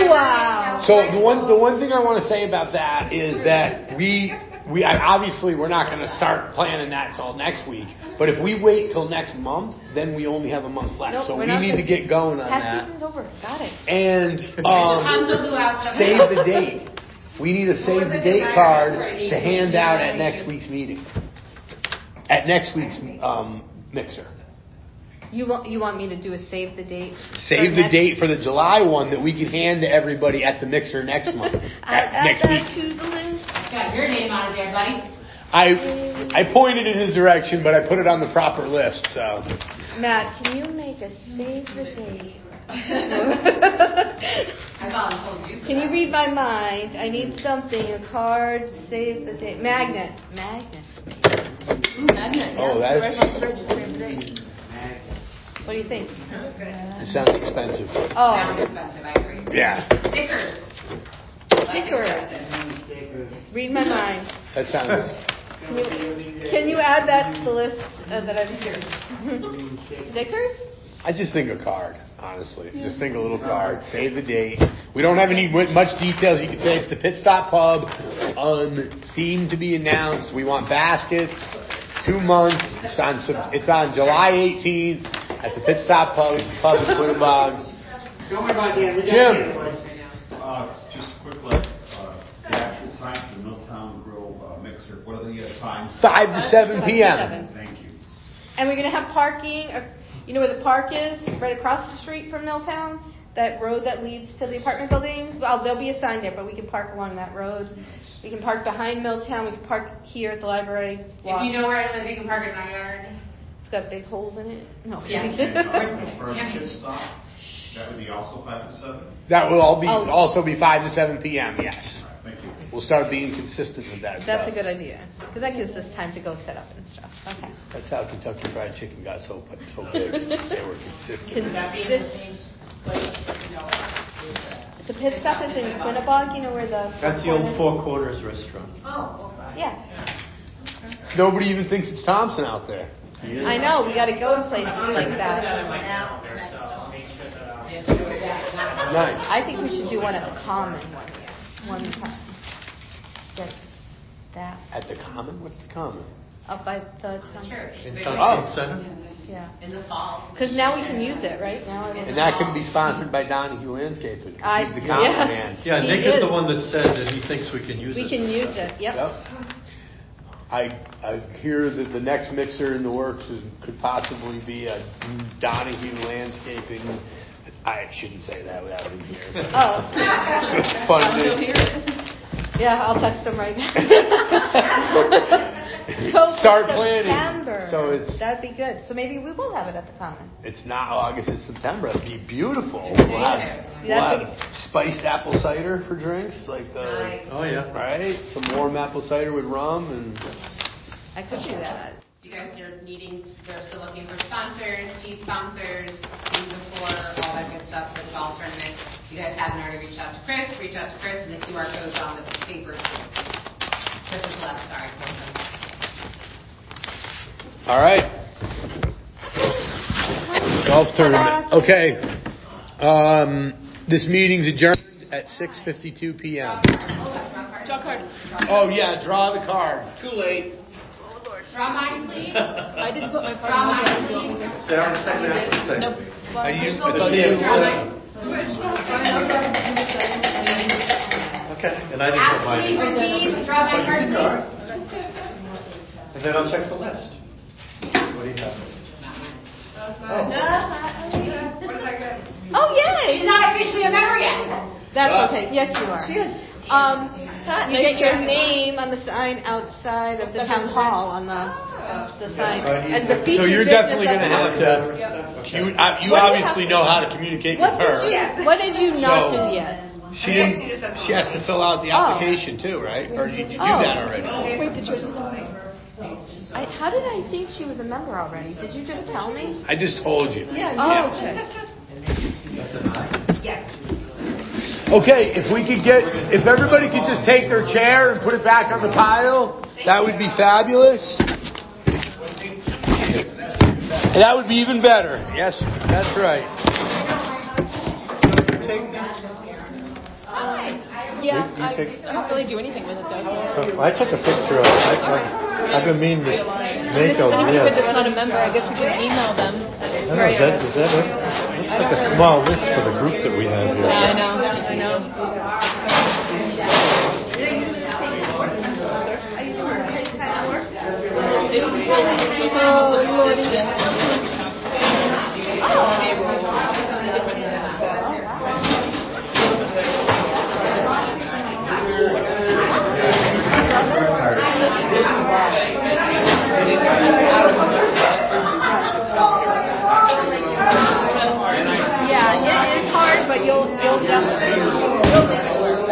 luau. So the one, the one thing I want to say about that is that we, we I- obviously we're not going to start planning that until next week. But if we wait till next month, then we only have a month left. Nope, so we're we not need gonna- to get going on Tax that. season's over. Got it. And Tons of um, luau stuff. save the date. We need a save the date card to hand out at next week's meeting. At next week's um, mixer. You want you want me to do a save the date? Save for the next- date for the July one that we can hand to everybody at the mixer next month. Add, at add next that week. to the list. Got your name on it there, buddy. I I pointed in his direction, but I put it on the proper list. So Matt, can you make a save the date? I volunteered you. Can you read my mind? I need something, a card, save the date. Magnet. Magnet. Ooh, magnet. Oh, yeah. that's- Register, register, save the date. What do you think? it sounds expensive. Sounds Oh, expensive, I agree. Yeah, Stickers. stickers. Read my mind. that sounds. Can you, can you add that to the list uh, that I've stickers? I just think a card, honestly. Just think a little card. Save the date. We don't have any much details. You can say it's the Pit Stop Pub. Um, theme to be announced. We want baskets. Two months. It's on. It's on July eighteenth at the Pit Stop Pub, pub in Quinnebog. Don't worry about it, we got Jim. it. Uh, just a quick look, uh, the actual time for the Milltown Grill uh, mixer, what are the uh, times? Five to seven p.m. Thank you. And we're going to have parking. Uh, you know where the park is? Right across the street from Milltown? That road that leads to the apartment buildings? Well, there'll be a sign there, but we can park along that road. We can park behind Milltown. We can park here at the library. If you know where I live, you can park in my yard. It's got big holes in it. No. Yes. And, uh, the first Damn it. pit stop, that would be also five to seven? That will all be Oh. also be five to seven p.m. Yes. All right, thank you. We'll start being consistent with that That's stuff. a good idea. Because that gives us time to go set up and stuff. Okay. That's how Kentucky Fried Chicken got so so big. They were consistent. Can Would that be in this- the same place, you know, is that? The pit stop is in Quinnebog, you know where the... That's the old Four Quarters restaurant. Oh, okay. Yeah. Nobody even thinks it's Thompson out there. I know, we gotta go to places I'm gonna like put that in that. my calendar, so I'll make sure that I'll. Yeah, do it that. Nice. I think we should do one at the Common one year, one time. That's that, At the Common? What's the Common? up by the town Church. In Big- Thompson Center? Yeah. In the fall. Because now we can use it, right? Now And that could be sponsored by Donahue Landscaping. I- He's the Common yeah. man. Yeah, He Nick is the is. one that said that he thinks we can use it. We can use it, yep. Yep. I I hear that the next mixer in the works is, could possibly be a Donahue Landscaping. I shouldn't say that without him here. Oh. Fun I'll thing. go hear it. Yeah, I'll text him right now. go for start planning. September. So it's That'd be good. So maybe we will have it at the Common. it's not August, it's September. It'd be beautiful. We'll have, we'll have spiced apple cider for drinks, like the Nice. Oh, yeah. right, some warm apple cider with rum, and I could do that. You guys are needing, they're still looking for sponsors, key sponsors, season four, all that good stuff for the golf tournament. If you guys haven't already reached out to Chris, reach out to Chris, and the Q R code's on the paper. Chris is left, sorry. all right. Golf tournament. Okay. Um, this meeting's adjourned at six fifty-two p.m. Draw card. Oh yeah, draw the card. Too late. Draw mine, please. I didn't put my card Draw in. mine, please. Sarah, second after the second. Nope. Are you, Draw I thought you mine. Okay, and I didn't put mine Ashley, in. Christine, draw my card, please. And then I'll check the list. What do you have? What is that good? Oh yay! She's not officially a member yet. That's okay. Yes, you are. She is. Um, you Nice get your try. name on the sign outside of the town hall on the the sign as the So featured you're business definitely of going to the have town. to. You, uh, you What do you obviously have- know how to communicate What with her. did you? What did you not So- do yet? She didn't. She has to fill out the Oh. application too, right? Or did you do Oh. that already? Wait, Patricia. I, how did I think she was a member already? Did you just tell me? I just told you. Yeah. Oh, okay. That's an aye. Yes. Okay, if we could get, if everybody could just take their chair and put it back on the pile, that would be fabulous. And that would be even better. Yes, that's right. Yeah, You- you I, take- I don't really do anything with it though. Oh, I took a picture of it. I, I, I've been meaning to make those. Anyone Yeah. that's not a member, I guess we can email them. I don't know, is that, is that it? It's like a small list for the group that we have here. Yeah, I know, I know. Oh, Lordy. Yeah, it is hard, but you'll you'll definitely you'll make it work.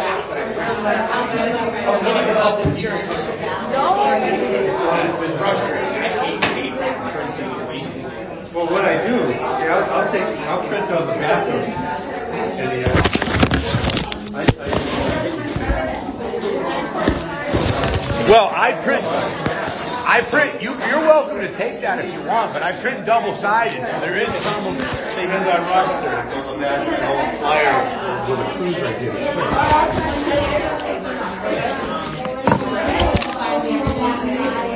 Well, what I do, see, I'll, I'll take, I'll print on the back of any, uh, I, I, Well, I print. I print. You, you're welcome to take that if you want, but I print double sided, so there is some. see, here's our roster, it's on the back of the whole flyer with a cruiser here.